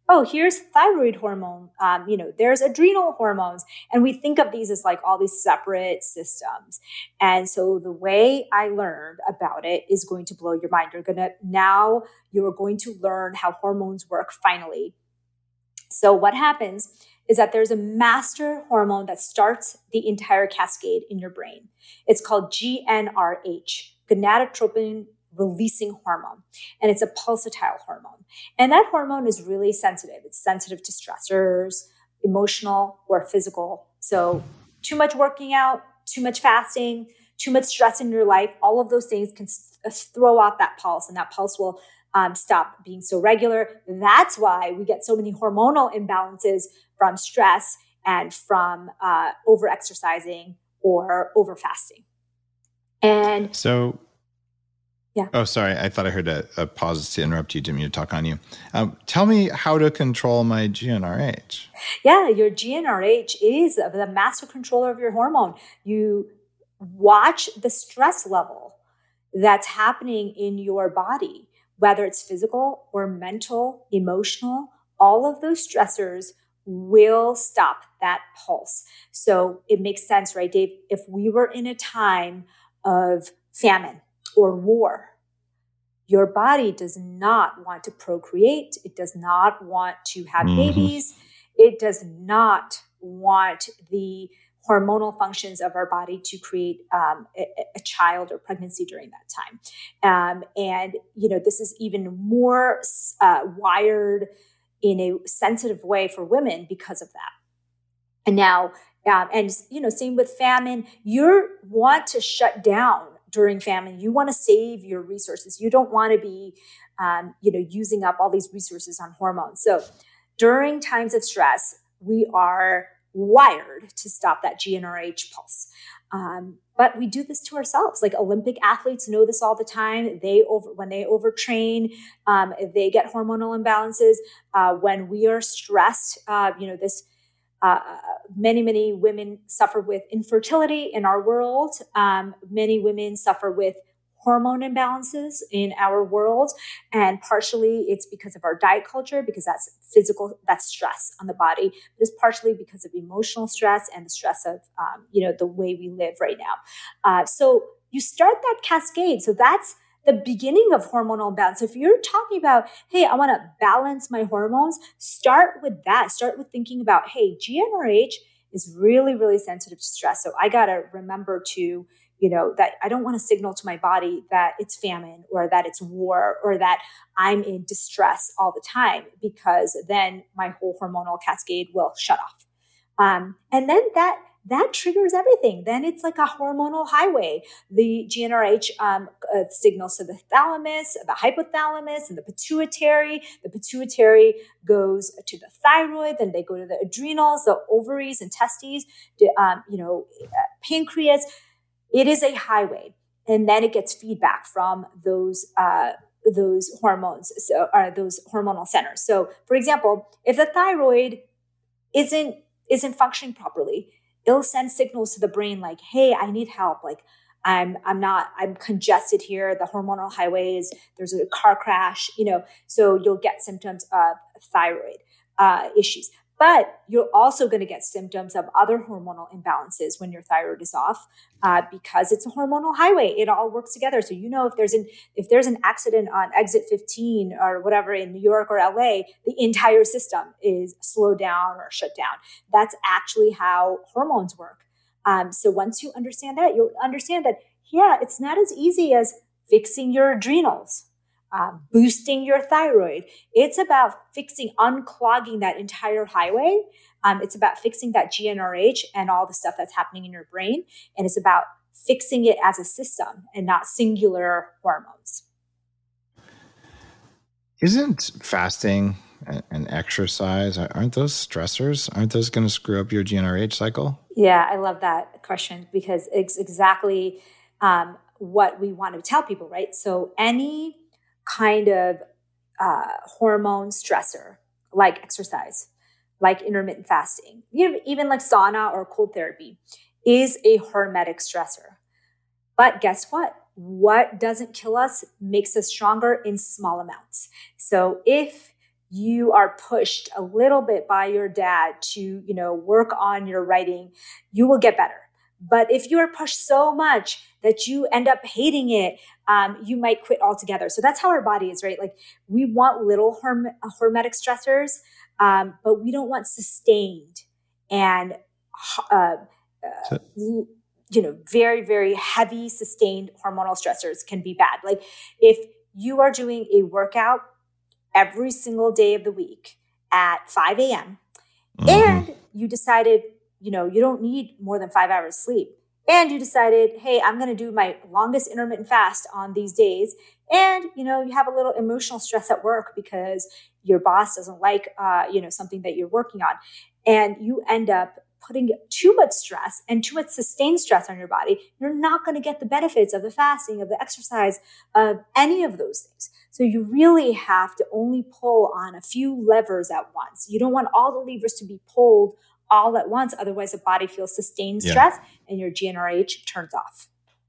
oh, here's thyroid hormone. Um, you know, there's adrenal hormones. And we think of these as like all these separate systems. And so the way I learned about it is going to blow your mind. You're going to, now you're going to learn how hormones work finally. So what happens is that there's a master hormone that starts the entire cascade in your brain. It's called G N R H, gonadotropin releasing hormone. And it's a pulsatile hormone. And that hormone is really sensitive. It's sensitive to stressors, emotional or physical. So too much working out, too much fasting, too much stress in your life, all of those things can throw off that pulse, and that pulse will um, stop being so regular. That's why we get so many hormonal imbalances from stress and from uh, over-exercising or over-fasting. And so, yeah. Oh, sorry. I thought I heard a, a pause to interrupt you. Didn't mean to talk on you. Um, tell me how to control my G N R H. Yeah, your G N R H is the master controller of your hormone. You watch the stress level that's happening in your body, whether it's physical or mental, emotional, all of those stressors will stop that pulse. So it makes sense, right, Dave? If we were in a time of famine or war, your body does not want to procreate. It does not want to have mm-hmm. babies. It does not want the hormonal functions of our body to create um, a, a child or pregnancy during that time. Um, and, you know, this is even more uh, wired in a sensitive way for women because of that. And now, um, and, you know, same with famine, you want to shut down during famine. You want to save your resources. You don't want to be, um, you know, using up all these resources on hormones. So during times of stress, we are wired to stop that G N R H pulse. Um, but we do this to ourselves. Like Olympic athletes know this all the time. They over when they overtrain, um, they get hormonal imbalances. Uh, when we are stressed, uh, you know, this uh, many, many women suffer with infertility in our world. Um, many women suffer with hormone imbalances in our world. And partially it's because of our diet culture, because that's physical, that's stress on the body. But it's partially because of emotional stress and the stress of, um, you know, the way we live right now. Uh, so you start that cascade. So that's the beginning of hormonal imbalance. So if you're talking about, hey, I want to balance my hormones, start with that. Start with thinking about, hey, G N R H is really, really sensitive to stress. So I got to remember to, you know, that I don't want to signal to my body that it's famine or that it's war or that I'm in distress all the time, because then my whole hormonal cascade will shut off. Um, and then that that triggers everything. Then it's like a hormonal highway. The G N R H um, uh, signals to the thalamus, the hypothalamus, and the pituitary. The pituitary goes to the thyroid, then they go to the adrenals, the ovaries and testes, um, you know, uh, pancreas. It is a highway, and then it gets feedback from those uh, those hormones, so or those hormonal centers. So, for example, if the thyroid isn't isn't functioning properly, it'll send signals to the brain like, "Hey, I need help. Like, I'm I'm not I'm congested here. The hormonal highways. There's a car crash. You know." So you'll get symptoms of thyroid uh, issues. But you're also going to get symptoms of other hormonal imbalances when your thyroid is off, uh, because it's a hormonal highway. It all works together. So you know if there's an if there's an accident on exit fifteen or whatever in New York or L A, the entire system is slowed down or shut down. That's actually how hormones work. Um, so once you understand that, you'll understand that, yeah, it's not as easy as fixing your adrenals. Uh, boosting your thyroid. It's about fixing, unclogging that entire highway. Um, it's about fixing that G N R H and all the stuff that's happening in your brain. And it's about fixing it as a system and not singular hormones. Isn't fasting and exercise, aren't those stressors? Aren't those going to screw up your G N R H cycle? Yeah, I love that question, because it's exactly um, what we want to tell people, right? So any kind of uh, hormone stressor, like exercise, like intermittent fasting, even like sauna or cold therapy, is a hormetic stressor. But guess what? What doesn't kill us makes us stronger in small amounts. So if you are pushed a little bit by your dad to, you know, work on your writing, you will get better. But if you are pushed so much that you end up hating it, um, you might quit altogether. So that's how our body is, right? Like we want little horm- hormetic stressors, um, but we don't want sustained and, uh, uh, you know, very, very heavy sustained hormonal stressors can be bad. Like if you are doing a workout every single day of the week at five a.m. Mm-hmm. and you decided, you know, you don't need more than five hours sleep. And you decided, hey, I'm going to do my longest intermittent fast on these days. And, you know, you have a little emotional stress at work because your boss doesn't like, uh, you know, something that you're working on. And you end up putting too much stress and too much sustained stress on your body. You're not going to get the benefits of the fasting, of the exercise, of any of those things. So you really have to only pull on a few levers at once. You don't want all the levers to be pulled all at once. Otherwise, the body feels sustained stress yeah. and your G n R H turns off.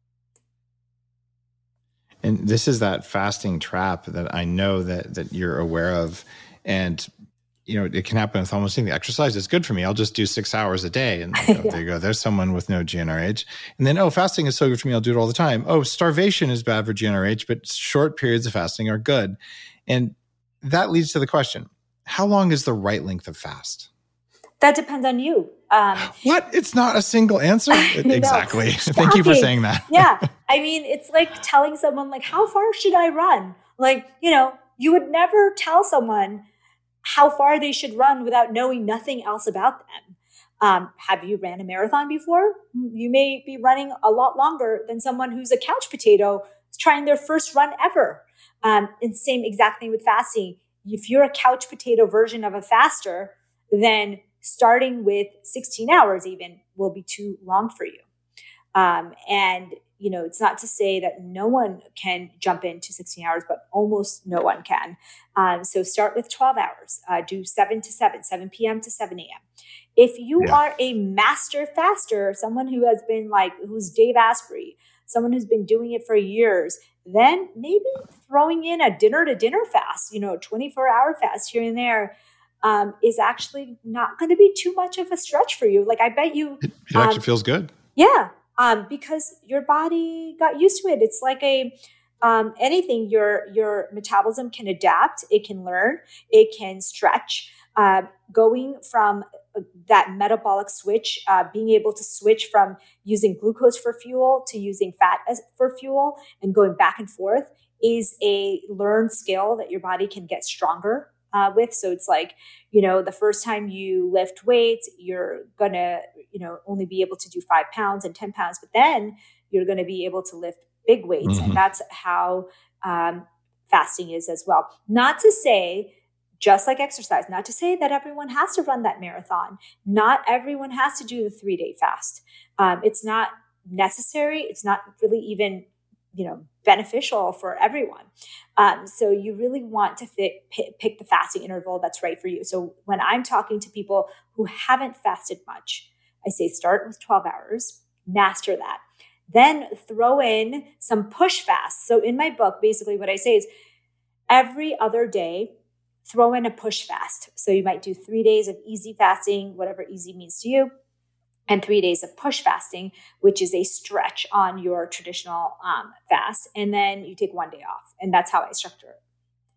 And this is that fasting trap that I know that that you're aware of. And, you know, it can happen with almost anything. Exercise is good for me. I'll just do six hours a day. And oh, yeah. there you go. There's someone with no G n R H. And then, oh, fasting is so good for me. I'll do it all the time. Oh, starvation is bad for G n R H, but short periods of fasting are good. And that leads to the question, how long is the right length of fast? That depends on you. Um, what? It's not a single answer? Exactly. Thank you for saying that. Yeah. I mean, it's like telling someone, like, how far should I run? Like, you know, you would never tell someone how far they should run without knowing nothing else about them. Um, have you ran a marathon before? You may be running a lot longer than someone who's a couch potato trying their first run ever. Um, and same exact thing with fasting. If you're a couch potato version of a faster, then starting with sixteen hours even will be too long for you. Um, and, you know, it's not to say that no one can jump into sixteen hours, but almost no one can. Um, so start with twelve hours, uh, do seven to seven, seven p.m. to seven a.m. If you yeah. are a master faster, someone who has been like, who's Dave Asprey, someone who's been doing it for years, then maybe throwing in a dinner to dinner fast, you know, twenty-four hour fast here and there, Um, is actually not going to be too much of a stretch for you. Like I bet you, it, it actually um, feels good. Yeah, um, because your body got used to it. It's like a um, anything. Your your metabolism can adapt. It can learn. It can stretch. Uh, going from that metabolic switch, uh, being able to switch from using glucose for fuel to using fat as for fuel, and going back and forth is a learned skill that your body can get stronger Uh, with. So it's like, you know, the first time you lift weights, you're going to, you know, only be able to do five pounds and ten pounds, but then you're going to be able to lift big weights. Mm-hmm. And that's how um, fasting is as well. Not to say, just like exercise, not to say that everyone has to run that marathon. Not everyone has to do the three day fast. Um, it's not necessary. It's not really even, you know, beneficial for everyone. Um, so you really want to fit, pick, pick the fasting interval that's right for you. So when I'm talking to people who haven't fasted much, I say start with twelve hours, master that. Then throw in some push fasts. So in my book, basically what I say is every other day, throw in a push fast. So you might do three days of easy fasting, whatever easy means to you, and three days of push fasting, which is a stretch on your traditional um, fast. And then you take one day off. And that's how I structure it.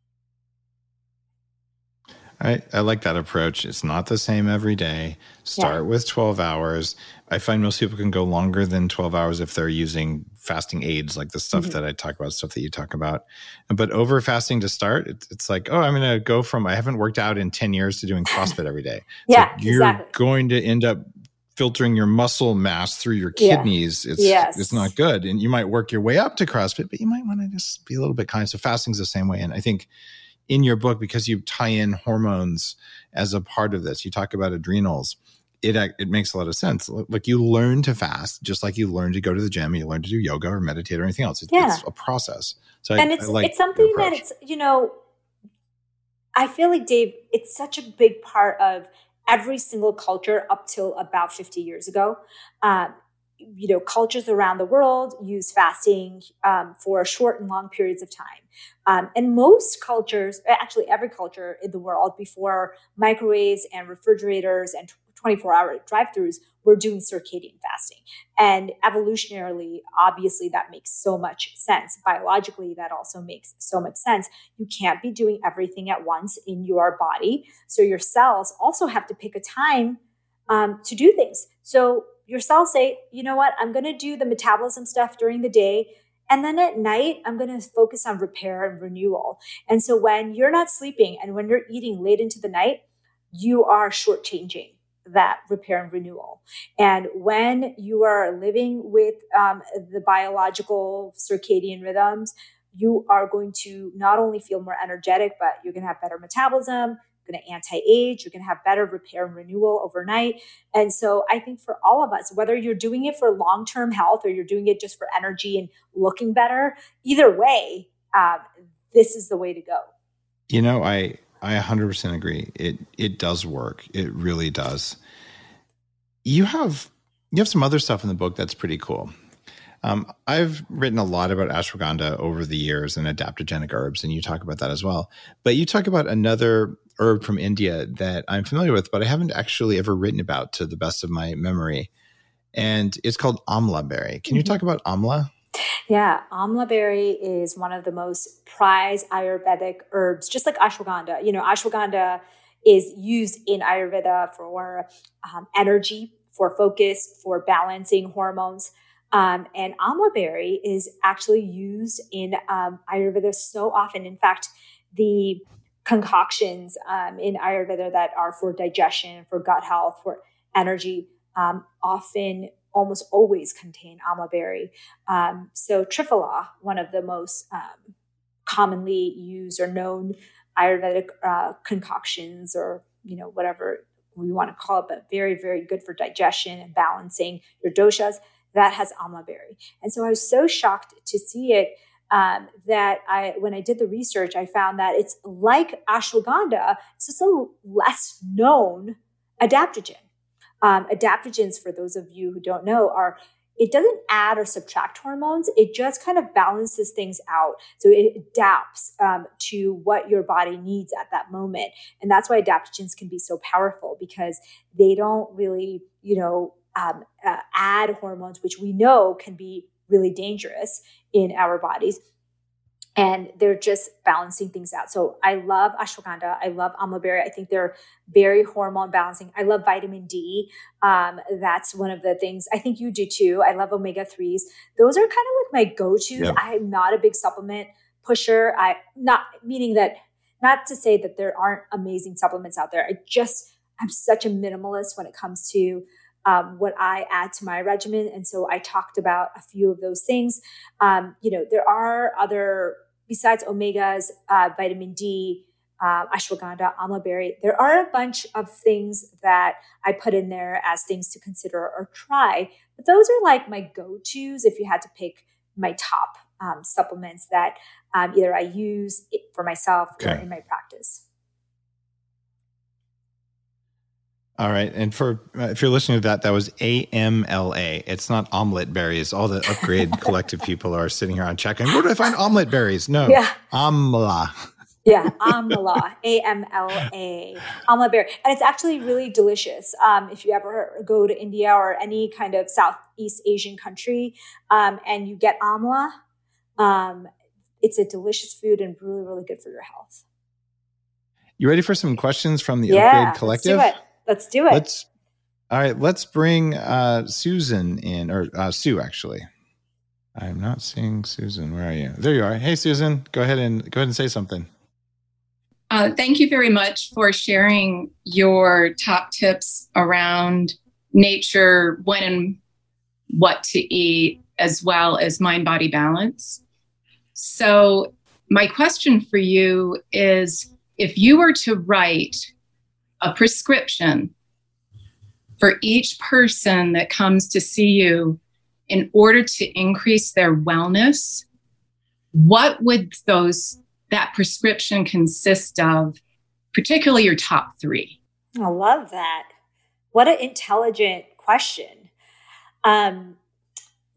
I, I like that approach. It's not the same every day. Start yeah. with twelve hours. I find most people can go longer than twelve hours if they're using fasting aids, like the stuff mm-hmm. that I talk about, stuff that you talk about. But over fasting to start, it's, it's like, oh, I'm going to go from, I haven't worked out in ten years to doing CrossFit every day. yeah, so you're exactly. going to end up filtering your muscle mass through your kidneys. Yeah. It's yes. it's not good. And you might work your way up to CrossFit, but you might want to just be a little bit kind. So fasting's the same way. And I think in your book, because you tie in hormones as a part of this, you talk about adrenals, it it makes a lot of sense. Like you learn to fast, just like you learn to go to the gym, you learn to do yoga or meditate or anything else. It's, yeah. it's a process. So and I, it's, I like it's something that it's, you know, I feel like, Dave, it's such a big part of every single culture up till about fifty years ago. Um, you know, cultures around the world use fasting um, for short and long periods of time. Um, and most cultures, actually every culture in the world before microwaves and refrigerators and twenty-four hour drive-thrus were doing circadian fasting. And evolutionarily, obviously that makes so much sense. Biologically, that also makes so much sense. You can't be doing everything at once in your body. So your cells also have to pick a time um, to do things. So your cells say, you know what, I'm going to do the metabolism stuff during the day. And then at night, I'm going to focus on repair and renewal. And so when you're not sleeping and when you're eating late into the night, you are shortchanging that repair and renewal. And when you are living with um, the biological circadian rhythms, you are going to not only feel more energetic, but you're going to have better metabolism, going to anti-age, you're going to have better repair and renewal overnight. And so I think for all of us, whether you're doing it for long-term health or you're doing it just for energy and looking better, either way, uh, this is the way to go. You know, I, I one hundred percent agree. It, it does work. It really does. You have, you have some other stuff in the book that's pretty cool. Um, I've written a lot about ashwagandha over the years and adaptogenic herbs, and you talk about that as well. But you talk about another herb from India that I'm familiar with, but I haven't actually ever written about to the best of my memory. And it's called amla berry. Can you talk about amla? Yeah, amla berry is one of the most prized Ayurvedic herbs, just like ashwagandha. You know, ashwagandha is used in Ayurveda for um, energy, for focus, for balancing hormones. Um, and amla berry is actually used in um, Ayurveda so often. In fact, the concoctions um, in Ayurveda that are for digestion, for gut health, for energy, um, often almost always contain amla berry. Um, so Triphala, one of the most um, commonly used or known Ayurvedic uh, concoctions, or you know whatever we want to call it, but very, very good for digestion and balancing your doshas, that has amla berry. And so I was so shocked to see it um, that I, when I did the research, I found that it's like ashwagandha. It's just a less known adaptogen. Um, adaptogens, for those of you who don't know, are, it doesn't add or subtract hormones. It just kind of balances things out. So it adapts um, to what your body needs at that moment. And that's why adaptogens can be so powerful, because they don't really, you know, um, uh, add hormones, which we know can be really dangerous in our bodies. And they're just balancing things out. So I love ashwagandha. I love amla berry. I think they're very hormone balancing. I love vitamin D. Um, that's one of the things I think you do too. I love omega threes. Those are kind of like my go-tos. Yep. I'm not a big supplement pusher. I not meaning that, not to say that there aren't amazing supplements out there. I just, I'm such a minimalist when it comes to Um, what I add to my regimen. And so I talked about a few of those things. Um, you know, there are other, besides omegas, uh, vitamin D, uh, ashwagandha, amla berry, there are a bunch of things that I put in there as things to consider or try. But those are like my go-tos if you had to pick my top um, supplements that um, either I use for myself okay. or in my practice. All right. And for uh, if you're listening to that, that was A M L A. It's not omelet berries. All the Upgrade Collective people are sitting here on checking. Where do I find omelet berries? No. Yeah. Amla. Yeah. Amla. A M L A. Amla berry. And it's actually really delicious. Um, if you ever go to India or any kind of Southeast Asian country um, and you get amla, um, it's a delicious food and really, really good for your health. You ready for some questions from the yeah, Upgrade Collective? Let's do it. Let's do it. Let's, all right, let's bring uh, Susan in, or uh, Sue, actually. I'm not seeing Susan. Where are you? There you are. Hey, Susan, go ahead and go ahead and say something. Uh, thank you very much for sharing your top tips around nature, when and what to eat, as well as mind-body balance. So my question for you is, if you were to write a prescription for each person that comes to see you in order to increase their wellness, what would those that prescription consist of, particularly your top three? I love that. What an intelligent question. Um,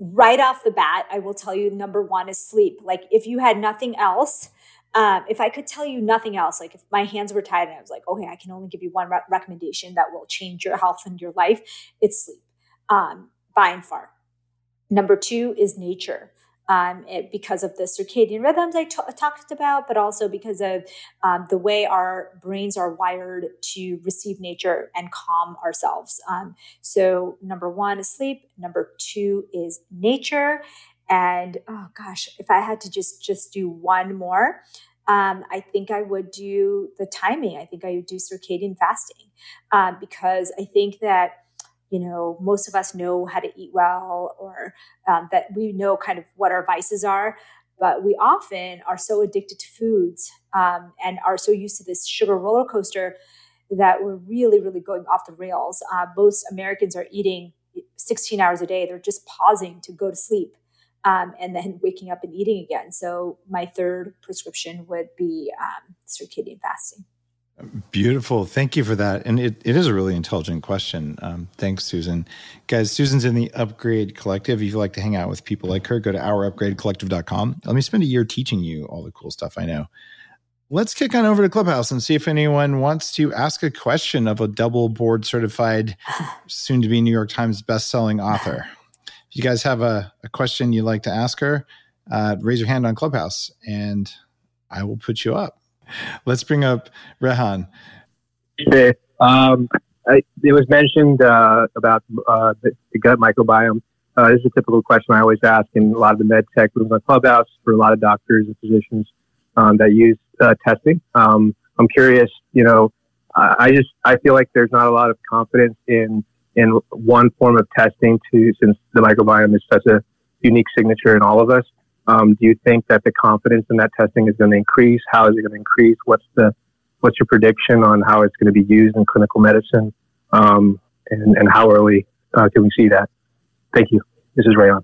right off the bat, I will tell you number one is sleep. Like if you had nothing else, um, if I could tell you nothing else, like if my hands were tied and I was like, okay, I can only give you one re- recommendation that will change your health and your life, it's sleep, um, by and far. Number two is nature. Um, it, because of the circadian rhythms I t- talked about, but also because of um, the way our brains are wired to receive nature and calm ourselves. Um, so number one is sleep. Number two is nature. And oh gosh, if I had to just, just do one more, um, I think I would do the timing. I think I would do circadian fasting um, because I think that you know, most of us know how to eat well, or um, that we know kind of what our vices are, but we often are so addicted to foods um, and are so used to this sugar roller coaster that we're really, really going off the rails. Uh, most Americans are eating sixteen hours a day. They're just pausing to go to sleep um, and then waking up and eating again. So my third prescription would be um, circadian fasting. Beautiful. Thank you for that. And it, it is a really intelligent question. Um, thanks, Susan. Guys, Susan's in the Upgrade Collective. If you'd like to hang out with people like her, go to our upgrade collective dot com. Let me spend a year teaching you all the cool stuff I know. Let's kick on over to Clubhouse and see if anyone wants to ask a question of a double board certified, soon to be New York Times bestselling author. If you guys have a, a question you'd like to ask her, uh, raise your hand on Clubhouse and I will put you up. Let's bring up Rehan. Hey, um, I, it was mentioned uh, about uh, the, the gut microbiome. Uh, this is a typical question I always ask in a lot of the med tech rooms on Clubhouse for a lot of doctors and physicians um, that use uh, testing. Um, I'm curious, you know, I, I just I feel like there's not a lot of confidence in in one form of testing to since the microbiome is such a unique signature in all of us. Um, do you think that the confidence in that testing is going to increase? How is it going to increase? What's the what's your prediction on how it's going to be used in clinical medicine? Um, and, and how early uh, can we see that? Thank you. This is Rayon.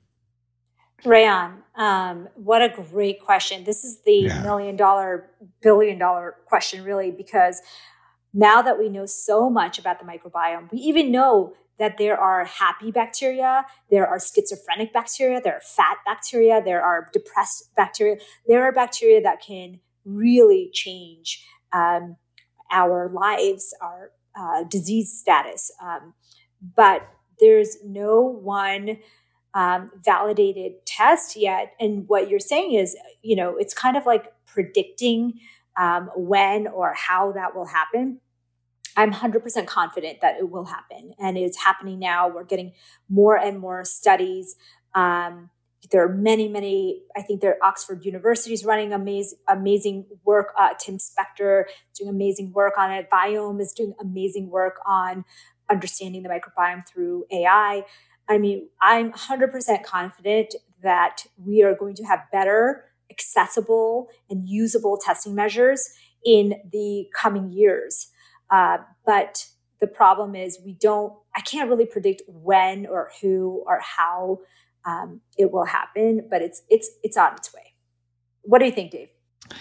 Rayon, um, what a great question. This is the yeah. million dollar, billion dollar question, really, because now that we know so much about the microbiome, we even know that there are happy bacteria, there are schizophrenic bacteria, there are fat bacteria, there are depressed bacteria. There are bacteria that can really change um, our lives, our uh, disease status. Um, but there's no one um, validated test yet. And what you're saying is, you know, it's kind of like predicting um, when or how that will happen. I'm one hundred percent confident that it will happen, and it's happening now. We're getting more and more studies. Um, there are many, many, I think there Oxford University is running amazing, amazing work. Uh, Tim Spector is doing amazing work on it. Viome is doing amazing work on understanding the microbiome through A I. I mean, I'm one hundred percent confident that we are going to have better, accessible, and usable testing measures in the coming years. Uh, but the problem is we don't, I can't really predict when or who or how um, it will happen, but it's, it's, it's on its way. What do you think, Dave?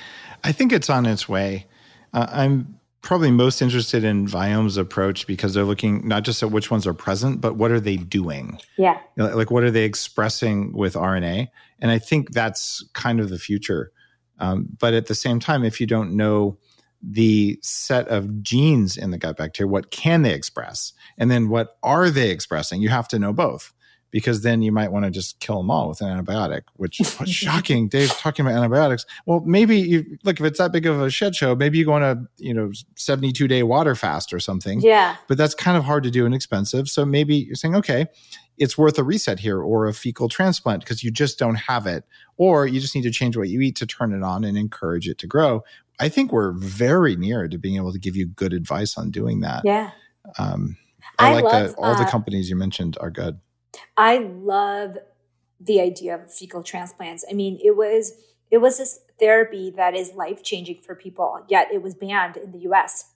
I think it's on its way. Uh, I'm probably most interested in Viome's approach because they're looking not just at which ones are present, but what are they doing? Yeah. You know, like what are they expressing with R N A? And I think that's kind of the future. Um, but at the same time, if you don't know the set of genes in the gut bacteria, what can they express? And then what are they expressing? You have to know both, because then you might want to just kill them all with an antibiotic, which what's shocking. Dave's talking about antibiotics. Well, maybe you look, if it's that big of a shit show, maybe you go on a, you know, seventy-two day water fast or something. Yeah. But that's kind of hard to do and expensive. So maybe you're saying, okay, it's worth a reset here or a fecal transplant because you just don't have it. Or you just need to change what you eat to turn it on and encourage it to grow. I think we're very near to being able to give you good advice on doing that. Yeah. Um, I, I like love, that all uh, the companies you mentioned are good. I love the idea of fecal transplants. I mean, it was it was this therapy that is life-changing for people, yet it was banned in the U S.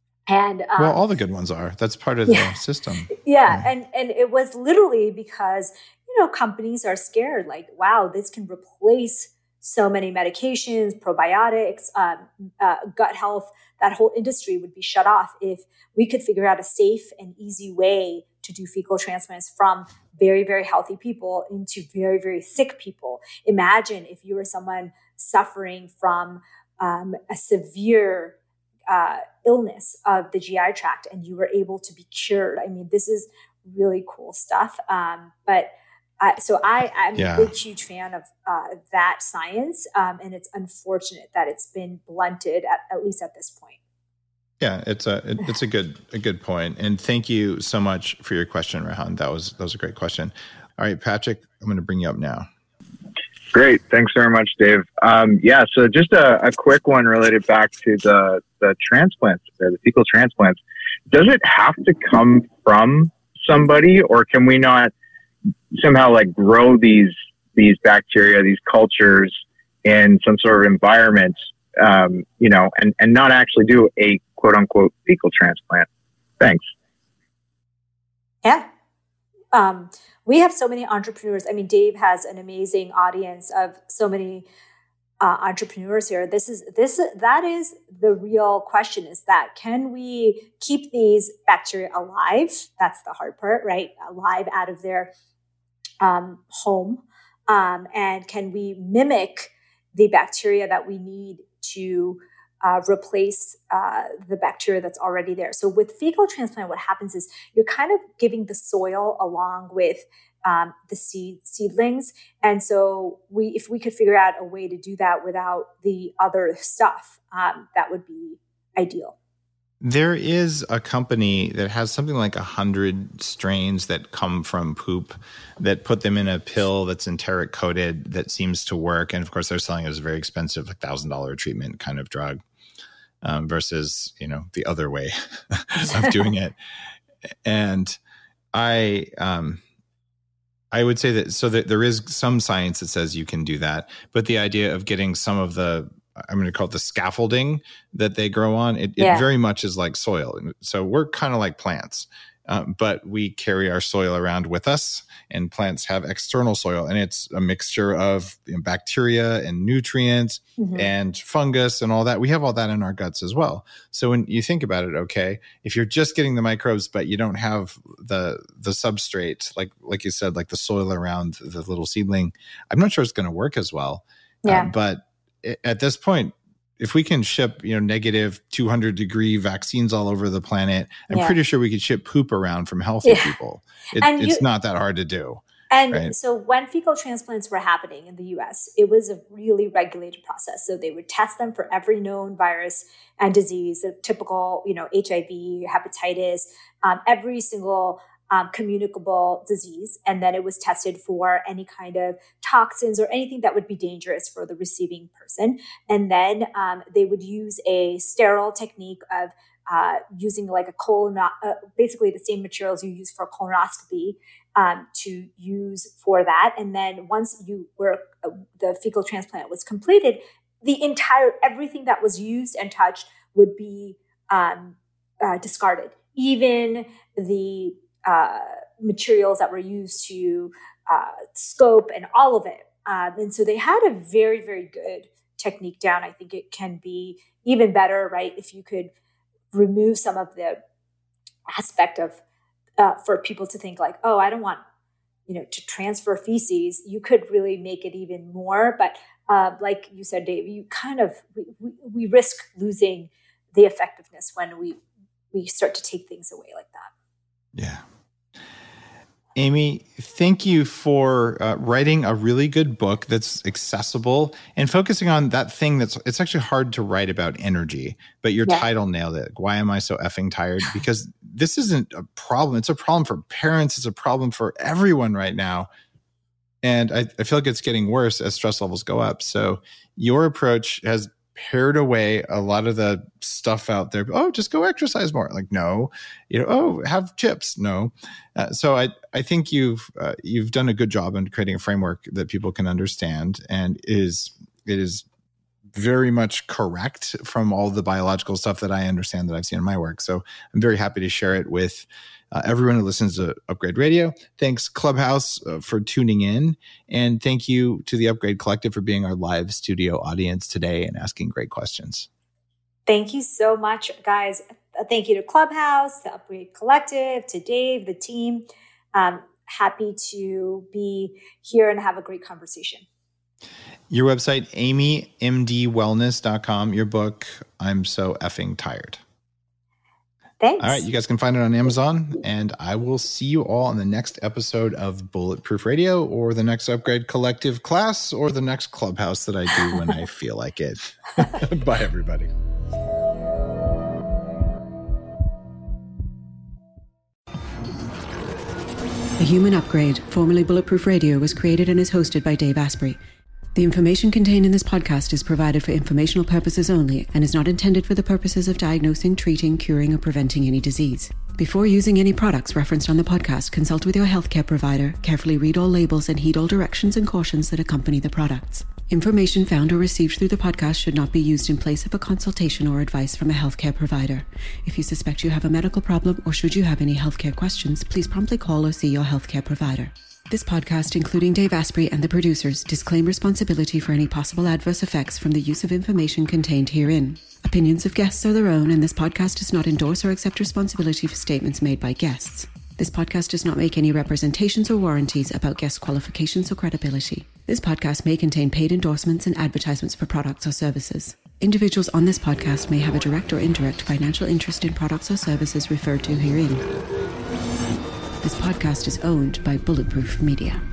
And um, well, all the good ones are. That's part of yeah. the system. Yeah, yeah. and and it was literally because, you know, companies are scared, like, wow, this can replace so many medications, probiotics, um, uh, gut health. That whole industry would be shut off if we could figure out a safe and easy way to to do fecal transplants from very, very healthy people into very, very sick people. Imagine if you were someone suffering from um, a severe uh, illness of the G I tract and you were able to be cured. I mean, this is really cool stuff. Um, but I, so I, I'm yeah. a big, huge fan of uh, that science. Um, and it's unfortunate that it's been blunted at, at least at this point. Yeah, it's a it, it's a good a good point. And thank you so much for your question, Rehan. That was that was a great question. All right, Patrick, I'm going to bring you up now. Great. Thanks very much, Dave. Um, yeah, so just a, a quick one related back to the, the transplants, the fecal transplants. Does it have to come from somebody, or can we not somehow like grow these these bacteria, these cultures in some sort of environment, um, you know, and, and not actually do a quote unquote fecal transplant? Thanks. Yeah. Um, we have so many entrepreneurs. I mean, Dave has an amazing audience of so many uh, entrepreneurs here. This is, this, that is the real question, is that can we keep these bacteria alive? That's the hard part, right? Alive out of their um, home. Um, and can we mimic the bacteria that we need to uh, replace uh, the bacteria that's already there? So with fecal transplant, what happens is you're kind of giving the soil along with um, the seed seedlings. And so we, if we could figure out a way to do that without the other stuff, um, that would be ideal. There is a company that has something like a hundred strains that come from poop that put them in a pill that's enteric coated that seems to work. And of course, they're selling it as a very expensive, like thousand dollar treatment kind of drug, um, versus, you know, the other way of doing it. And I, um, I would say that, so that there is some science that says you can do that, but the idea of getting some of the, I'm going to call it the scaffolding that they grow on, it, yeah. it very much is like soil. So we're kind of like plants, um, but we carry our soil around with us, and plants have external soil, and it's a mixture of, you know, bacteria and nutrients mm-hmm. and fungus and all that. We have all that in our guts as well. So when you think about it, okay, if you're just getting the microbes, but you don't have the the substrate, like like you said, like the soil around the little seedling, I'm not sure it's going to work as well. Yeah. Um, but at this point, if we can ship, you know, negative two hundred degree vaccines all over the planet, I'm yeah. pretty sure we could ship poop around from healthy yeah. people. It, you, it's not that hard to do. And right? so when fecal transplants were happening in the U S, it was a really regulated process. So they would test them for every known virus and disease, the typical, you know, H I V, hepatitis, um, every single Um, communicable disease. And then it was tested for any kind of toxins or anything that would be dangerous for the receiving person. And then um, they would use a sterile technique of uh, using like a colon, uh, basically the same materials you use for colonoscopy um, to use for that. And then once you were, uh, the fecal transplant was completed, the entire, everything that was used and touched would be um, uh, discarded. Even the Uh, materials that were used to uh, scope and all of it. Um, and so they had a very, very good technique down. I think it can be even better, right? If you could remove some of the aspect of, uh, for people to think like, oh, I don't want, you know, to transfer feces, you could really make it even more. But uh, like you said, Dave, you kind of, we, we, we risk losing the effectiveness when we, we start to take things away like that. Yeah. Amy, thank you for uh, writing a really good book that's accessible and focusing on that thing that's, it's actually hard to write about energy, but your yeah. title nailed it. Why am I so effing tired? Because this isn't a problem. It's a problem for parents. It's a problem for everyone right now. And I, I feel like it's getting worse as stress levels go up. So your approach has pared away a lot of the stuff out there. Oh, just go exercise more. Like, no, you know, oh, have chips. No. Uh, so I, I think you've, uh, you've done a good job in creating a framework that people can understand, and is, it is very much correct from all the biological stuff that I understand that I've seen in my work. So I'm very happy to share it with Uh, everyone who listens to Upgrade Radio. Thanks, Clubhouse, uh, for tuning in. And thank you to the Upgrade Collective for being our live studio audience today and asking great questions. Thank you so much, guys. a thank you to Clubhouse, to Upgrade Collective, to Dave, the team. Um, happy to be here and have a great conversation. Your website, amy m d wellness dot com, your book, I'm So Effing Tired. Thanks. All right, you guys can find it on Amazon, and I will see you all on the next episode of Bulletproof Radio, or the next Upgrade Collective class, or the next Clubhouse that I do when I feel like it. Bye, everybody. The Human Upgrade, formerly Bulletproof Radio, was created and is hosted by Dave Asprey. The information contained in this podcast is provided for informational purposes only and is not intended for the purposes of diagnosing, treating, curing, or preventing any disease. Before using any products referenced on the podcast, consult with your healthcare provider, carefully read all labels, and heed all directions and cautions that accompany the products. Information found or received through the podcast should not be used in place of a consultation or advice from a healthcare provider. If you suspect you have a medical problem or should you have any healthcare questions, please promptly call or see your healthcare provider. This podcast, including Dave Asprey and the producers, disclaim responsibility for any possible adverse effects from the use of information contained herein. Opinions of guests are their own, and this podcast does not endorse or accept responsibility for statements made by guests. This podcast does not make any representations or warranties about guest qualifications or credibility. This podcast may contain paid endorsements and advertisements for products or services. Individuals on this podcast may have a direct or indirect financial interest in products or services referred to herein. This podcast is owned by Bulletproof Media.